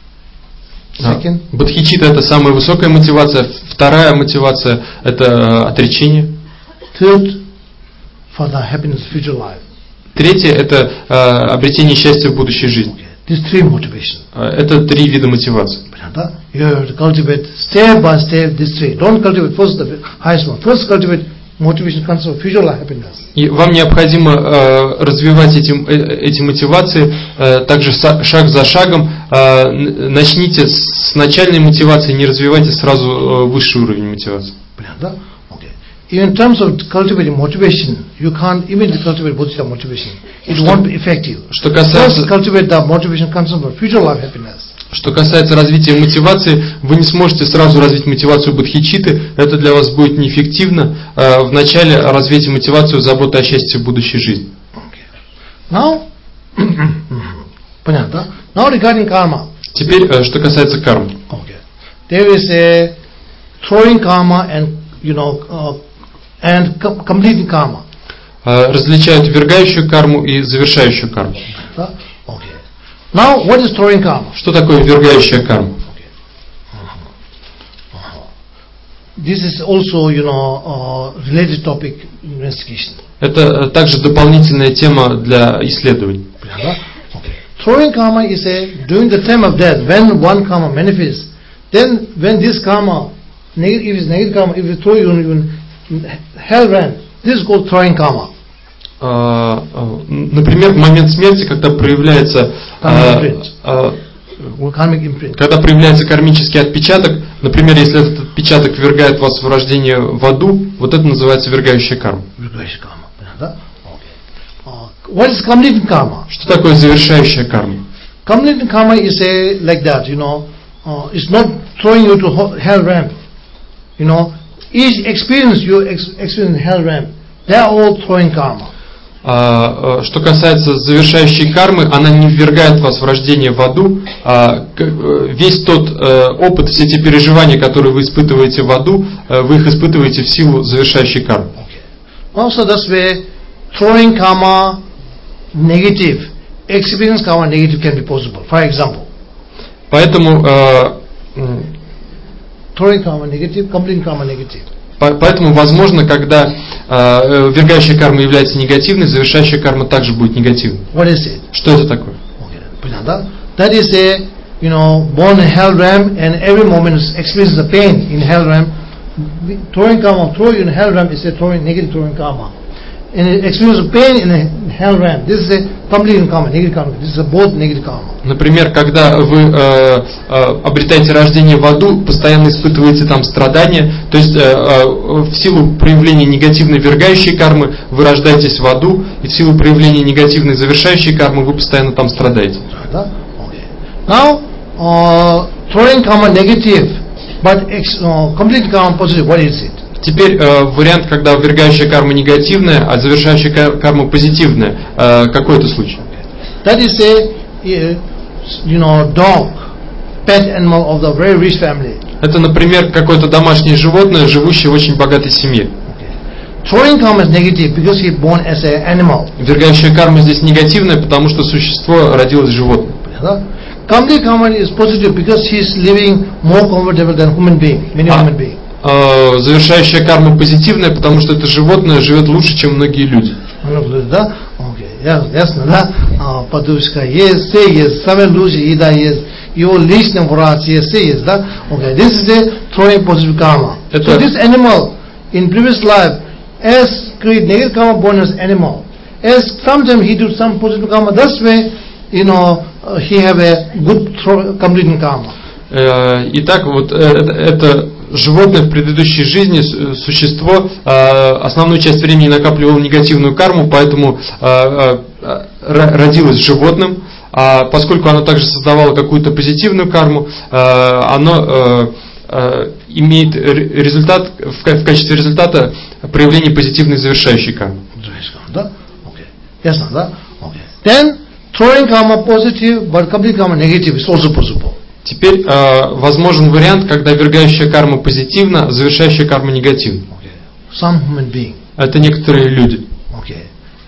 Second. Бодхичитта – это самая высокая мотивация. Вторая мотивация – это отречение. Third, for the happiness of future life. Третье – это э, обретение счастья в будущей жизни. Okay. These three motivations. Это три вида мотивации. You have to cultivate step by step these three. Don't cultivate first the highest one. First cultivate motivation comes from future life happiness. И вам необходимо э, развивать эти, э, эти мотивации э, также шаг за шагом. Э, начните с начальной мотивации, не развивайте сразу э, высший уровень мотивации. Okay. In terms of cultivating motivation, you can't immediately cultivate bodhicitta motivation. It что, won't be effective. Что касается, First cultivate the motivation comes from future life happiness. Что касается развития мотивации, вы не сможете сразу развить мотивацию бодхичитты, это для вас будет неэффективно. Вначале развейте мотивацию заботы о счастье в будущей жизни. Okay. Now, понятно? Now regarding karma. Теперь, что касается кармы. Okay. There is a throwing karma and, you know, uh, and completing karma. Различают ввергающую карму и завершающую карму. Okay. Now, what is throwing karma? Что такое ввергающая карма? Okay. Uh-huh. Uh-huh. This is also, you know, uh, related topic investigation. Это также дополнительная тема для исследований. Okay. Throwing karma is a during the time of death when one karma manifests. Then, when this karma, if it's negative karma, if you throw you in hell realm, this is called throwing karma. Uh, uh, например, в момент смерти, когда проявляется uh, uh, когда проявляется кармический отпечаток, например, если этот отпечаток ввергает вас в рождение в аду, вот это называется ввергающая карма. What is completing karma? Что такое завершающая карма? Completing karma is a like that, you know, uh, it's not throwing you to hell realm. You know, each experience you ex- experience in hell realm, they are all throwing karma. Uh, что касается завершающей кармы, она не ввергает вас в рождение в аду. Uh, весь тот uh, опыт, все те переживания, которые вы испытываете в аду, uh, вы их испытываете в силу завершающей кармы. Okay. Also, that's why throwing karma negative experience karma negative can be possible. For example, Поэтому, э, throwing karma negative, completing karma negative. по- поэтому возможно, когда э, ввергающая карма является негативной, завершающая карма также будет негативной. What is it? Что это такое? Okay. That, that is a, you know, born in hell realm and every moment experiences the pain in hell realm. Throwing karma, throw you in hell realm is a throwing, negative throwing karma. And experience of pain in a hell realm. This is a complete karma, negative karma. This is a both negative karma. Например, когда вы э, э, обретаете рождение в аду, постоянно испытываете там страдания, то есть э, э, в силу проявления негативной ввергающей кармы вы рождаетесь в аду, и в силу проявления негативной завершающей кармы вы постоянно там страдаете. Okay. Now, uh, throwing karma negative, but ex, uh, complete karma positive. What is it? Теперь э, вариант, когда ввергающая карма негативная, а завершающая кар- карма позитивная. Э, какой это случай? That is a, you know, dog, pet animal of the very rich family. Это, например, какое-то домашнее животное, живущее в очень богатой семье. Okay. Throwing karma is negative because he born as an animal. Ввергающая карма здесь негативная, потому что существо родилось животным. Complete karma is positive because he is living more comfortable than human being, many А, human being. э, завершающая карма позитивная, потому что это животное живет лучше, чем многие люди. Да? Okay. Ясно, да? Подушка есть, все есть, самые лучшие еда есть, его личная врачи все есть, да? Okay. This is a throwing positive karma. Это- So this animal in previous life as create negative karma born as animal. As sometimes he do some positive karma, that's way, you know, uh, he have a good throw, completing karma. Э, Итак, вот э, это, это животное в предыдущей жизни, су- существо, э, основную часть времени накапливало негативную карму, поэтому э, э, р- родилось животным, а поскольку оно также создавало какую-то позитивную карму, э, оно э, э, имеет р- результат, в ка- в качестве результата проявление позитивной завершающей кармы. Да? Okay. Ясно, да? Okay. Then throwing karma positive but complete karma negative is also possible. Теперь э, возможен вариант, когда ввергающая карма позитивна, завершающая карма негативна. Okay. Some human being. Это некоторые люди. Okay.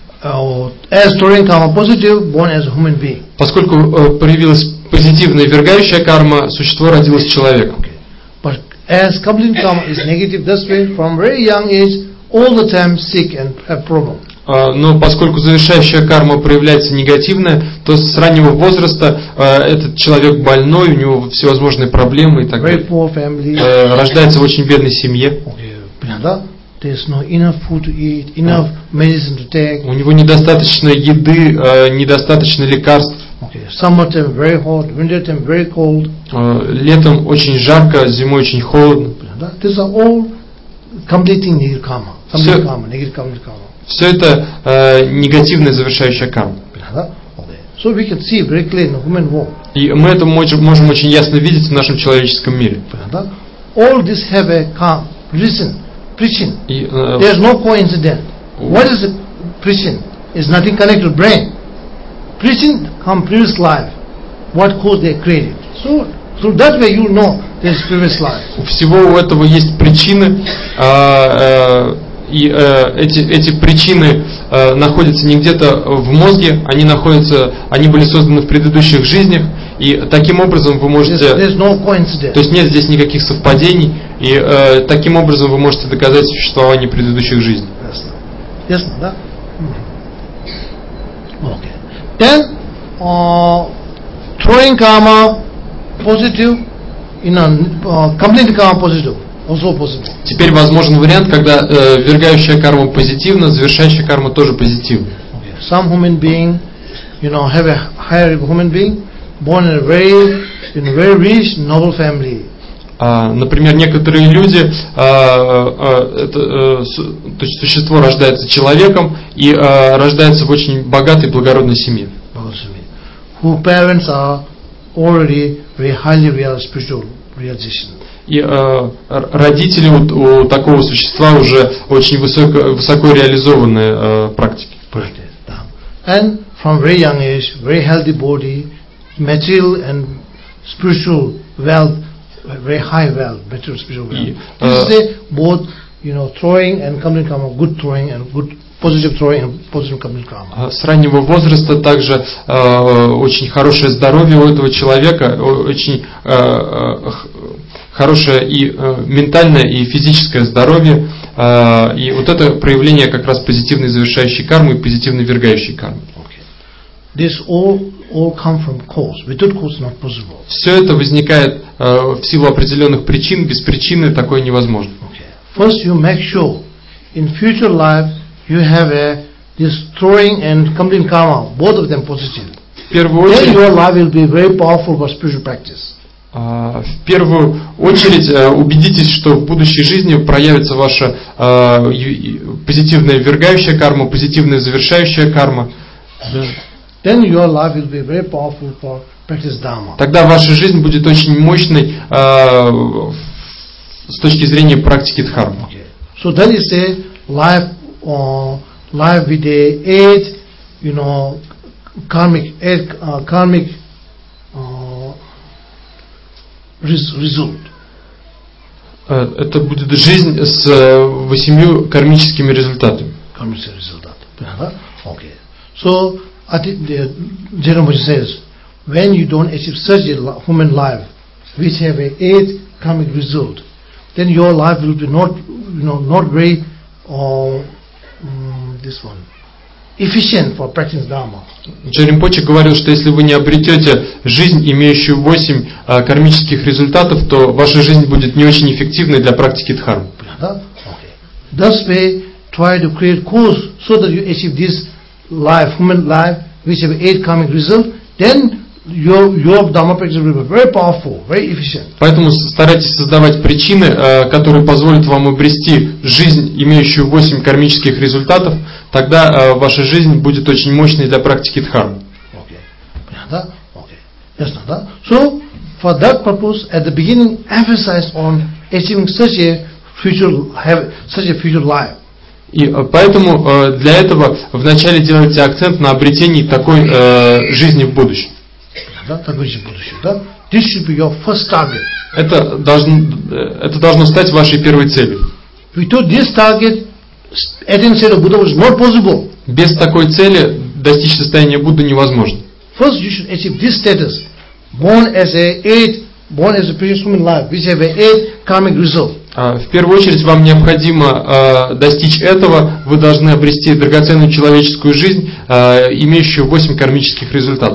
Uh, as throwing karma positive, born as a human being. Поскольку э, проявилась позитивная ввергающая карма, существо родилось человеком. Okay. But as complete karma is negative, this way from very young age, all the time sick and have problem. Э, но поскольку завершающая карма проявляется негативная, то с раннего возраста э, этот человек больной, у него всевозможные проблемы и так Very далее. poor family. Э, рождается в очень бедной семье. Okay. Да? There's no enough food to eat, enough medicine to take. У него недостаточно еды, э, недостаточно лекарств. Okay. Summertime very hot, wintertime very cold. Э, летом очень жарко, зимой очень холодно. Да? These are all completing negative karma. Все- Complete karma, negative complete karma. Все это э, негативная завершающая карма. Да? Okay. So we can see very clear in the human world. И мы это можем, можем очень ясно видеть в нашем человеческом мире. Да? All this have a karma. Listen, preaching. И, э, There's no coincidence. What is it? Preaching? It's nothing connected to brain. Preaching come previous life. What cause they created. So, so that way you know there's previous life. у всего у этого есть причины, э, э, и э, эти, эти причины э, находятся не где-то в мозге, они находятся, они были созданы в предыдущих жизнях, и таким образом вы можете, There's, there's no coincidence. то есть нет здесь никаких совпадений, и э, таким образом вы можете доказать существование предыдущих жизней. Ясно. Ясно, да? Okay. Then, uh, throwing karma positive, you know, uh, completing karma positive, also possible. Теперь возможен вариант, когда э, ввергающая карма позитивна, завершающая карма тоже позитивна. Okay. Some human being, you know, have a higher human being, born in a very, in a very rich, noble family. А, например, некоторые люди, а, а, это, а, су, то есть существо рождается человеком и а, рождается в очень богатой, благородной семье. Whose parents are already very highly real spiritual realization. И а, родители у, у такого существа уже очень высоко, высоко реализованные а, практики. And from very young age, very healthy body, material and spiritual wealth, very high wealth, material spiritual wealth. И, This is a both, you know, throwing and coming karma, good throwing and good positive throwing and positive complete karma. С раннего возраста также э, очень хорошее здоровье у этого человека, очень э, э, хорошее и э, ментальное, и физическое здоровье. Э, и вот это проявление как раз позитивной завершающей кармы и позитивной вергающей кармы. This all all come from cause. Without cause not possible. Все это возникает э, в силу определенных причин, без причины такое невозможно. Okay. First you make sure in future life you have a this throwing and complete karma, both of them positive. В первую очередь, then your life will be very powerful for spiritual practice. Uh, в первую очередь uh, убедитесь, что в будущей жизни проявится ваша uh, позитивная вергающая карма, позитивная завершающая карма. Then your life will be very powerful for practice dharma. Тогда ваша жизнь будет очень мощной uh, с точки зрения практики дхармы. Okay. So that is a life, uh, life with a eight, you know, karmic, eight, uh, karmic uh, res- result. Uh, это будет жизнь с uh, восемью кармическими результатами. Karmic result. Okay. So I think the Jerome says, when you don't achieve such a human life, which have a eight karmic result, then your life will be not, you know, not very, uh, um, this one, efficient for practicing dharma. Джеримпоче говорил, что если вы не обретете жизнь, имеющую восемь а, кармических результатов, то ваша жизнь будет не очень эффективной для практики дхармы. Okay. Thus way, try to create cause so that you achieve this life, human life, which have eight karmic result, then your your dharma practice will be very powerful, very efficient. Поэтому старайтесь создавать причины, которые позволят вам обрести жизнь, имеющую восемь кармических результатов, тогда ваша жизнь будет очень мощной для практики дхармы. Okay. Okay. Yes, Nanda. So, for that purpose, at the beginning, emphasize on achieving such a future, have such a future life. И поэтому для этого вначале делайте акцент на обретении такой э, жизни в будущем. This should be your first target. Это должно, это должно стать вашей первой целью. Without this target, attaining state of Buddha is not possible. Без такой цели достичь состояния Будды невозможно. First, you should achieve this status, born as a eight, born as a precious human life, which have a eight karmic result. В первую очередь вам необходимо э, достичь этого. Вы должны обрести драгоценную человеческую жизнь, э, имеющую восемь кармических результатов.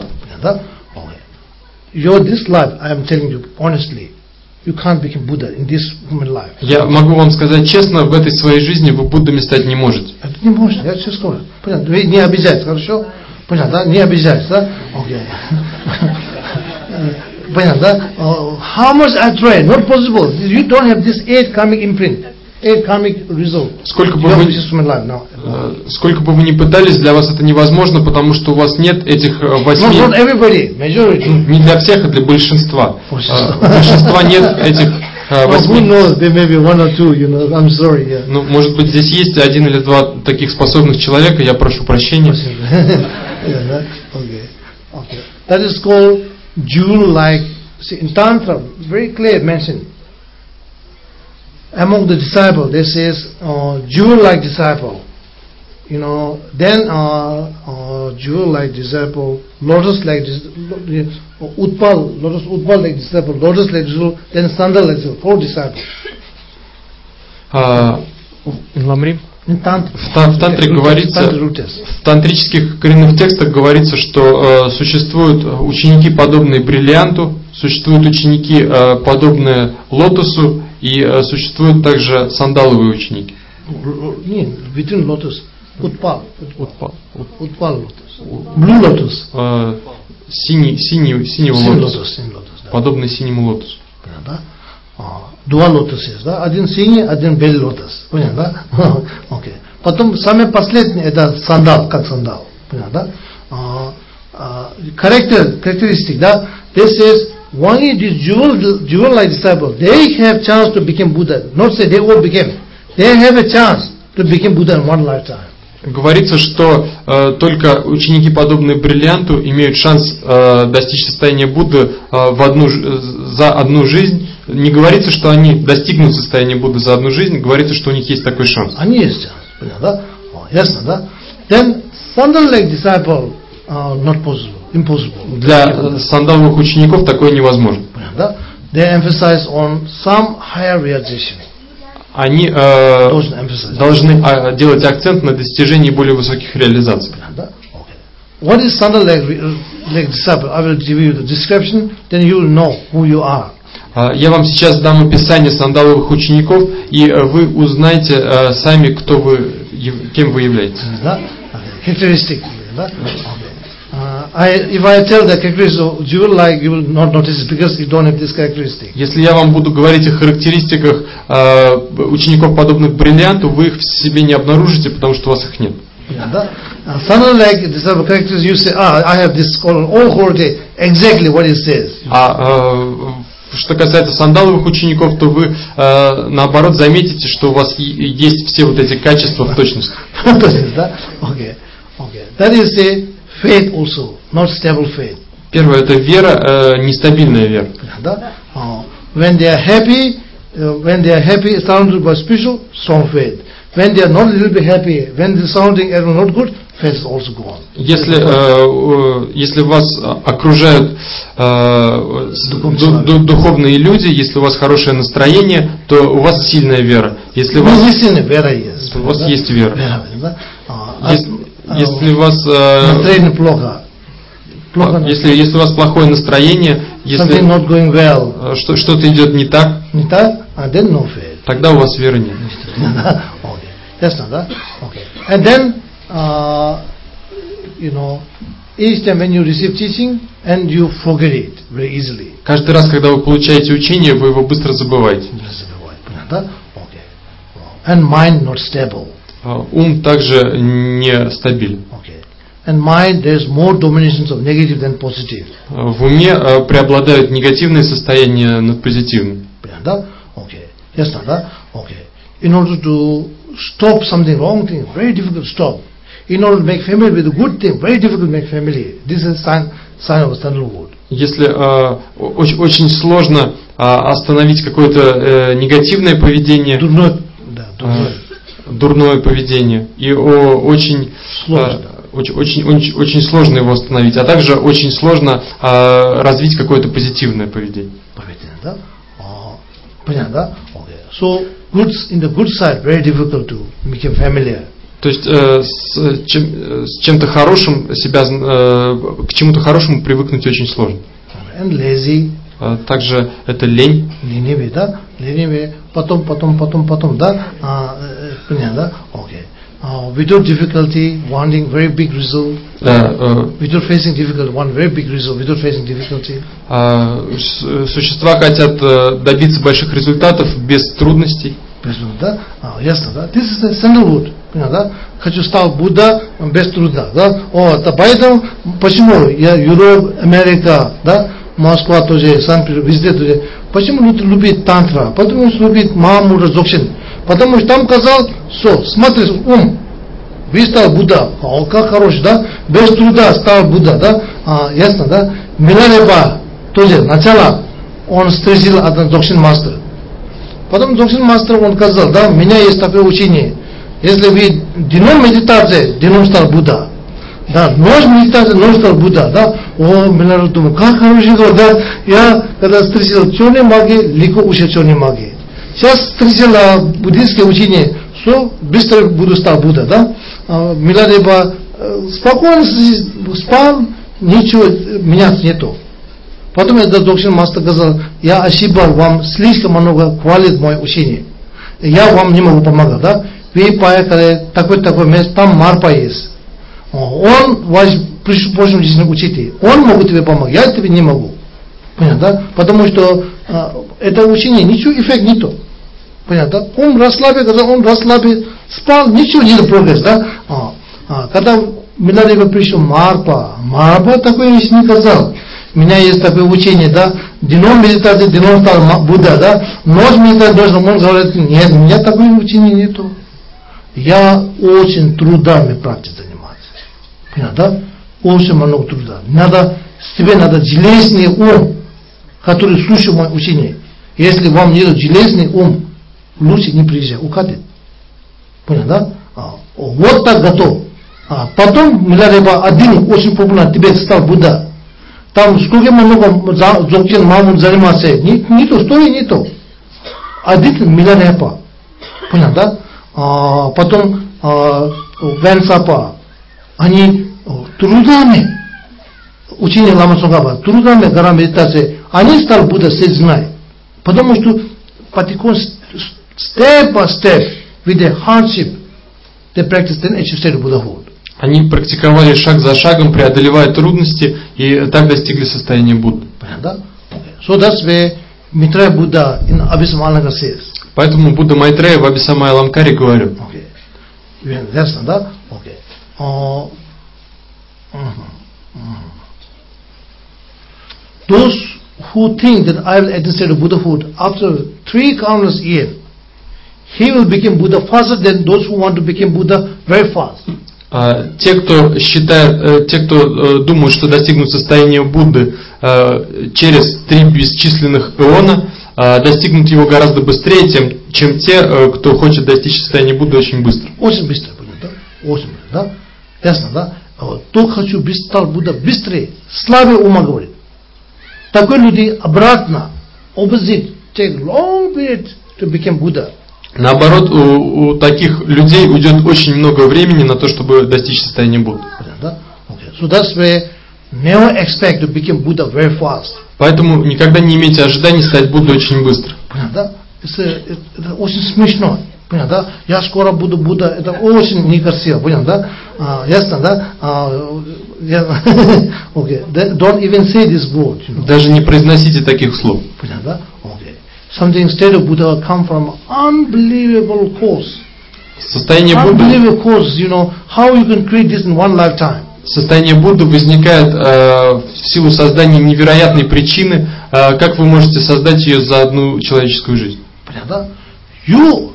Your this life, I am telling you honestly, you can't become Buddha in this human life. Я могу вам сказать честно, в этой своей жизни вы Буддами стать не можете. Это не можете, я сейчас скажу. Понятно, вы не обижайтесь, хорошо? Понятно, да? Не обижайтесь, да? Окей. Понятно, да? How much I try, not possible. You don't have this eight karmic imprint, eight karmic result. Сколько бы вы, сколько бы вы ни пытались, для вас это невозможно, потому что у вас нет этих восьми. Not, not everybody, majority. Не для всех, а для большинства. У большинства нет этих восьми. Who knows? There may be one or two. You know, I'm sorry. Yeah. Ну, может быть, здесь есть один или два таких способных человека. Я прошу прощения. Okay, okay. That is called jewel-like. See, in Tantra, very clear mention. Among the disciples, there says uh, jewel-like disciple. You know, then uh, uh, jewel-like disciple, lotus-like disciple, utpal, lotus utpal-like disciple, lotus-like disciple, then sandal-like disciple. Four disciples. In Ламрим? В, тан, в тантре говорится, в тантрических коренных текстах говорится, что э, существуют ученики, подобные бриллианту, существуют ученики, э, подобные лотосу, и э, существуют также сандаловые ученики. Нет, between lotus, утпал, утпал, утпал лотос, blue lotus, э, синий, синий, синего лотоса, подобный синему лотосу. Да? Два лотоса есть, да? Один синий, один белый лотос. Понятно, да? Окей. Потом самый последний это сандал, как сандал. Понятно, да? Character, characteristic, да? This is only these jewel, jewel-like disciples, they have chance to become Buddha. Not say they all became. They have a chance to become Buddha in one lifetime. Говорится, что э, только ученики, подобные бриллианту, имеют шанс э, достичь состояния Будды э, в одну, за одну жизнь. Не говорится, что они достигнут состояния Будды за одну жизнь, говорится, что у них есть такой шанс. Они есть шанс, понятно, да? Oh, ясно, да? Then sandal-like disciple, uh, not possible, impossible. Для сандаловых учеников такое невозможно. Понятно, да? They emphasize on some higher realization. Они э, Должны emphasize. должны э, делать акцент на достижении более высоких реализаций. Понятно, да? Okay. What is sandal-like like disciple? I will give you the description, then you will know who you are. Я вам сейчас дам описание сандаловых учеников, и вы узнаете э, сами, кто вы, кем вы являетесь. Да? Okay. Characteristic. Да? Okay. Uh, I, if I tell the characteristics, you will like, you will not notice it because you don't have this characteristic. Если я вам буду говорить о характеристиках э, учеников, подобных бриллианту, вы их в себе не обнаружите, потому что у вас их нет. Да? Uh, something like this type of characteristics, you say, ah, I have this all quality, exactly what it says. А э, что касается сандаловых учеников, то вы э, наоборот заметите, что у вас есть все вот эти качества в точности. Да? Okay. Okay. That is a faith also, not stable faith. Первое — это вера, э, нестабильная вера. Да? Uh, when they are happy, uh, when they are happy, surrounded by spiritual, strong faith. When they are not a little bit happy, when the surrounding are not good, faith is also gone. Если э, если вас окружают э, ду, духовные люди, если у вас хорошее настроение, то у вас сильная вера. Если у вас, вера есть, у вас есть вера. Да? Если, если у вас э, настроение плохо, плохо если если у вас плохое настроение, если not going well, что что-то идет не так, не так, then no faith. Тогда у вас веры нет. Okay, ясно, да? Okay. And then, uh, you know, each time when you receive teaching, and you forget it very easily. Каждый раз, когда вы получаете учение, вы его быстро забываете. Понятно? Okay. And mind not stable. Ум также не стабилен. Okay. And mind, there's more dominations of negative than positive. В уме преобладают негативные состояния над позитивным. Понятно? Okay. Ясно, да? Okay. In order to stop something wrong thing, very difficult to stop. In order to make family with a good thing, very difficult to make family. This is a sign, sign of a sandalwood. Если э, очень, очень сложно э, остановить какое-то э, негативное поведение, Дурное, да, дурное. Э, дурное поведение, и о, очень, сложно. э, очень, очень, очень, очень сложно его остановить, а также очень сложно э, развить какое-то позитивное поведение. Поведение, да? Oh, понятно, да? Okay. So, goods in the good side, very difficult to become familiar. То есть э, с, чем, с чем-то хорошим себя, э, к чему-то хорошему привыкнуть очень сложно. And lazy. А также это лень. Ленивый, да? Ленивый. Потом, потом, потом, потом, да? А, понятно, да? Окей. Uh, without difficulty, wanting very big result. Да, э, without facing difficulty, want very big result. Without facing difficulty. Э, существа хотят э, добиться больших результатов без трудностей. Да? А, ясно, да? This is the sandalwood. Да? Хочу стать Будда без труда, да? О, это поэтому, почему я Европа, Америка, да? Москва тоже, Санкт-Петербург, везде тоже. Почему люди любят тантра? Потому что любят Махамудра Дзогchen. Потому что там сказал, все, смотри, ум, вы стал Будда. О, как хороший, да? Без труда стал Будда, да? А, ясно, да? Милареба тоже, начало, он встретил один Dzogchen мастер. Потом Dzogchen мастер, он сказал, да, у меня есть такое учение. Если вы днем медитация, днем стал Будда. Да, ночь медитация, ночь стал Будда. Да? О, меня думаю, как хороший год, да? Я когда встретил черной магии, легко учил черной магии. Сейчас встретил буддийское учение, все, быстро буду стал Будда, да? Миладеба спокойно спал, ничего менять нету. Потом этот Dzogchen мастер сказал, я ошибал, вам слишком много хвалит мое учение. Я вам не могу помогать, да? Вы поехали такой-такой место, там Марпа есть. Он ваш прошлой жизни учитель. Он может тебе помогать, я тебе не могу. Понятно, да? Потому что а, это учение, ничего эффект нету. Понятно, да? Он расслабит, когда он расслабит, спал, ничего нет прогресс, да? А, а, когда Миладева пришел Марпа, Марпа такой вещь не сказал. У меня есть такое учение, да? Днем медитации, днем стал Будда, да? Ночь медитации, ночь, он говорит, нет, у меня такое учения нету. Я очень трудами практикой занимаюсь. Понятно, да? Очень много труда. Надо, тебе надо железный ум, который слушает мое учение. Если вам нет железный ум, лучше не приезжай, укатит. Понятно, да? А, вот так готов. А потом Миларева один очень популярный Тибет стал Будда. Там сколько много Дзогчен Мамун занимался. Не, не то, что и не то. Один Миларева. Понял, да? А, потом а, Венсапа. Они трудами учение Лама Цонгхапа, трудами гора медитации, они стали Будда сознать. Потому что потихоньку, step by step, with the hardship, they practice then achieve state of Buddhahood. Они практиковали шаг за шагом, преодолевая трудности, и так достигли состояния Будды. Понятно? Okay. So that's where Maitreya Buddha in Abhisamayalankara says. Поэтому Будда Майтрея в Абхисамайяламкаре говорит. Okay. Ясно, да? Okay. Uh, uh-huh. Uh-huh. Those who think that I will attain state of Buddhahood after three countless years, he will become Buddha faster than those who want to become Buddha very fast. Uh, те, кто считает, uh, те, кто uh, думают, что достигнут состояния Будды uh, через три бесчисленных эона, uh, достигнут его гораздо быстрее, тем, чем те, uh, кто хочет достичь состояния Будды очень быстро. Очень быстро, понятно? Очень быстро, да? Ясно, да? То хочу стал Будда быстрее, слабее ума говорит. Такой люди обратно, opposite, take long period to become Buddha. Наоборот, у, у таких людей уйдет очень много времени на то, чтобы достичь состояния Будды. Понятно? Okay. So that's why never expect to become Buddha very fast. Поэтому никогда не имейте ожиданий стать Буддой очень быстро. Понятно? Это, это, это очень смешно. Понятно? Я скоро буду Будда. Это очень некрасиво. Понятно? А, ясно, да? А, я, okay. Don't even say this word. You know? Даже не произносите таких слов. Понятно? Okay. Something state of Buddha come from unbelievable cause. Состояние Будды. Unbelievable cause. You know how you can create this in one lifetime. Состояние Будды возникает э, в силу создания невероятной причины. Э, как вы можете создать ее за одну человеческую жизнь? Понятно? You,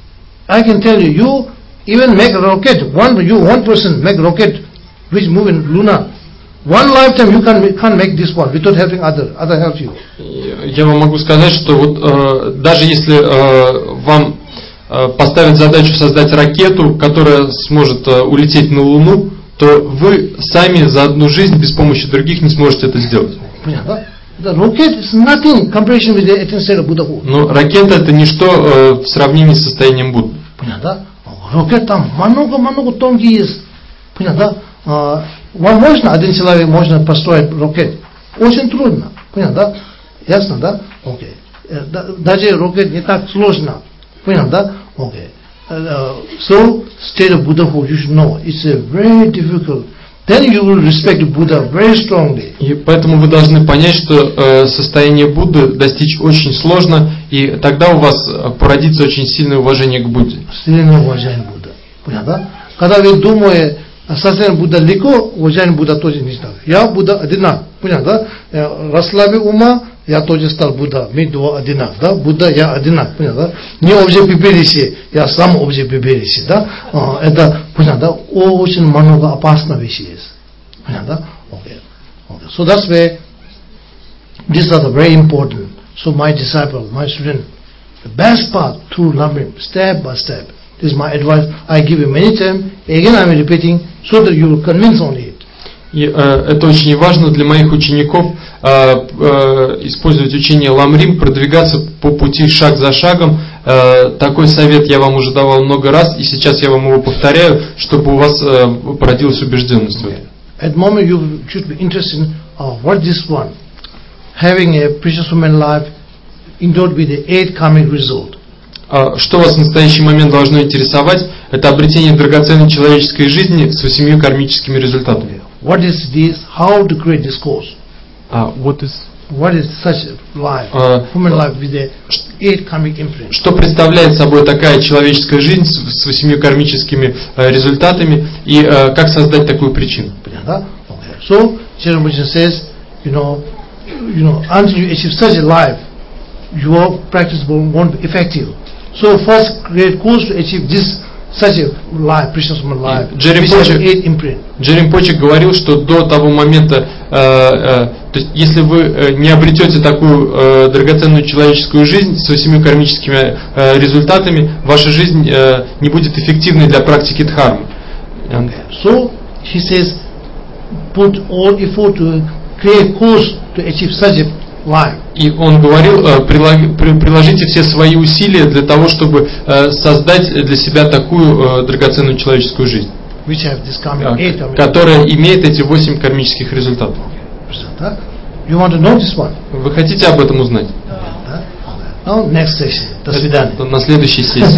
I can tell you, you even make a rocket. One, you one person make a rocket which move in Luna. One lifetime you can't can't make this one without helping other other help you. Я вам могу сказать, что вот э, даже если э, вам э, поставят задачу создать ракету, которая сможет э, улететь на Луну, то вы сами за одну жизнь без помощи других не сможете это сделать. Понятно? The rocket is nothing comparison with the attention state of Buddhahood. Но ракета это ничто э, в сравнении с состоянием Будды. Понятно? Ракет там много-много тонкий есть. Понятно? Можно один человек можно построить ракет. Очень трудно. Понятно, да? Ясно, да? Окей. Даже ракет не так сложно. Понятно, да? Окей. So, state of Buddhahood, you should know, it's a very difficult. Then you will respect Buddha very strongly. И поэтому вы должны понять, что э, состояние Будды достичь очень сложно, и тогда у вас породится очень сильное уважение к Будде. Сильное уважение к Будде. Понятно, да? Когда вы думаете, состояние Будда легко, уважение Будда тоже не так. Я Будда одинак. Понятно, да? Расслабил ума, я тоже стал Будда. Мы два одинак, да? Будда я одинак. Понятно, да? Не объект прибежище, я сам объект прибежище, да? Это, понятно, да? Очень много опасных вещей есть. Понятно, да? Okay. Okay. So that's why these are the very important. So my disciple, my student, the best path through learning, step by step. This is my advice. I give you many times. Again, I am repeating so that you will convince on it. И, э, это очень важно для моих учеников э, э, использовать учение Ламрим, продвигаться по пути шаг за шагом. Э, такой совет я вам уже давал много раз, и сейчас я вам его повторяю, чтобы у вас э, породилась убежденность в этом. At the moment you should be interested in uh, what this one, having a precious human life endowed with the eight karmic result. Что вас в настоящий момент должно интересовать, это обретение драгоценной человеческой жизни с восемью кармическими результатами. What is this? How to create this course? Uh, what is What is such life, uh, human life with the eight karmic imprint? Что представляет собой такая человеческая жизнь с восемью кармическими uh, результатами и uh, как создать такую причину? Okay. So, Charan Bhujan says, you know, you know, until you achieve such a life, your practice won't be effective. So, first create course to achieve this such a life, precious human life. Джерри Почек говорил, что до того момента, э, э, То есть, если вы э, не обретете такую э, драгоценную человеческую жизнь с восемью кармическими э, результатами, ваша жизнь э, не будет эффективной для практики дхармы. Okay. So, he says, put all effort to create course to achieve such a life. И он говорил, э, прилаг, при, приложите все свои усилия для того, чтобы э, создать для себя такую э, драгоценную человеческую жизнь, Which have this karmic eight karmic которая имеет эти восемь кармических результатов. You want to know this one? Вы хотите об этом узнать? Now, next session. До свидания. На следующей сессии.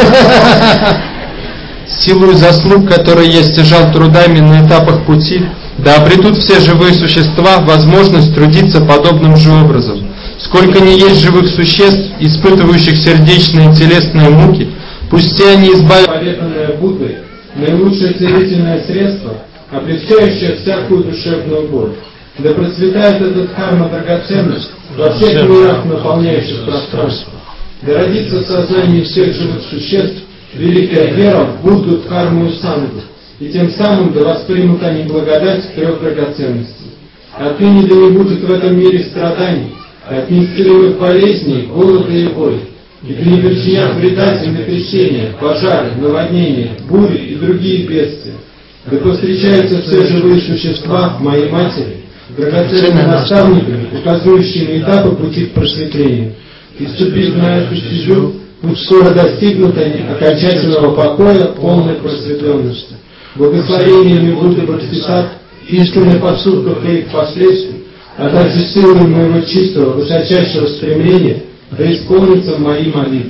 Силу и заслуг, которые я стяжал трудами на этапах пути, да обретут все живые существа возможность трудиться подобным же образом. Сколько ни есть живых существ, испытывающих сердечные и телесные муки, пусть все они избавятся. Поветанное Буддой, наилучшее целительное средство, облегчающее всякую душевную боль. Да процветает эта дхарма драгоценность во всех мирах, наполняющих пространство. Да родится в сознании всех живых существ великая вера в Будду, дхарму и сангу, и тем самым да воспримут они благодать трех драгоценностей. Отныне да не будет в этом мире страданий, от неисцелимых болезней, голода и боли, и да не причинят вреда землетрясения, пожары, наводнения, бури и другие бедствия. Да повстречаются все живые существа моей матери, драгоценными наставниками, указывающими этапы пути к просветлению. И ступив на эту стезю, пусть скоро достигнут они окончательного покоя, полной просветленности. Благословениями Будды процветат истинный поступков и их последствий, а также силой моего чистого, высочайшего стремления да исполнится мои молитвы.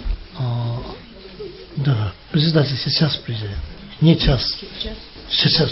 Да, председатель, сейчас президент. Не час. Сейчас.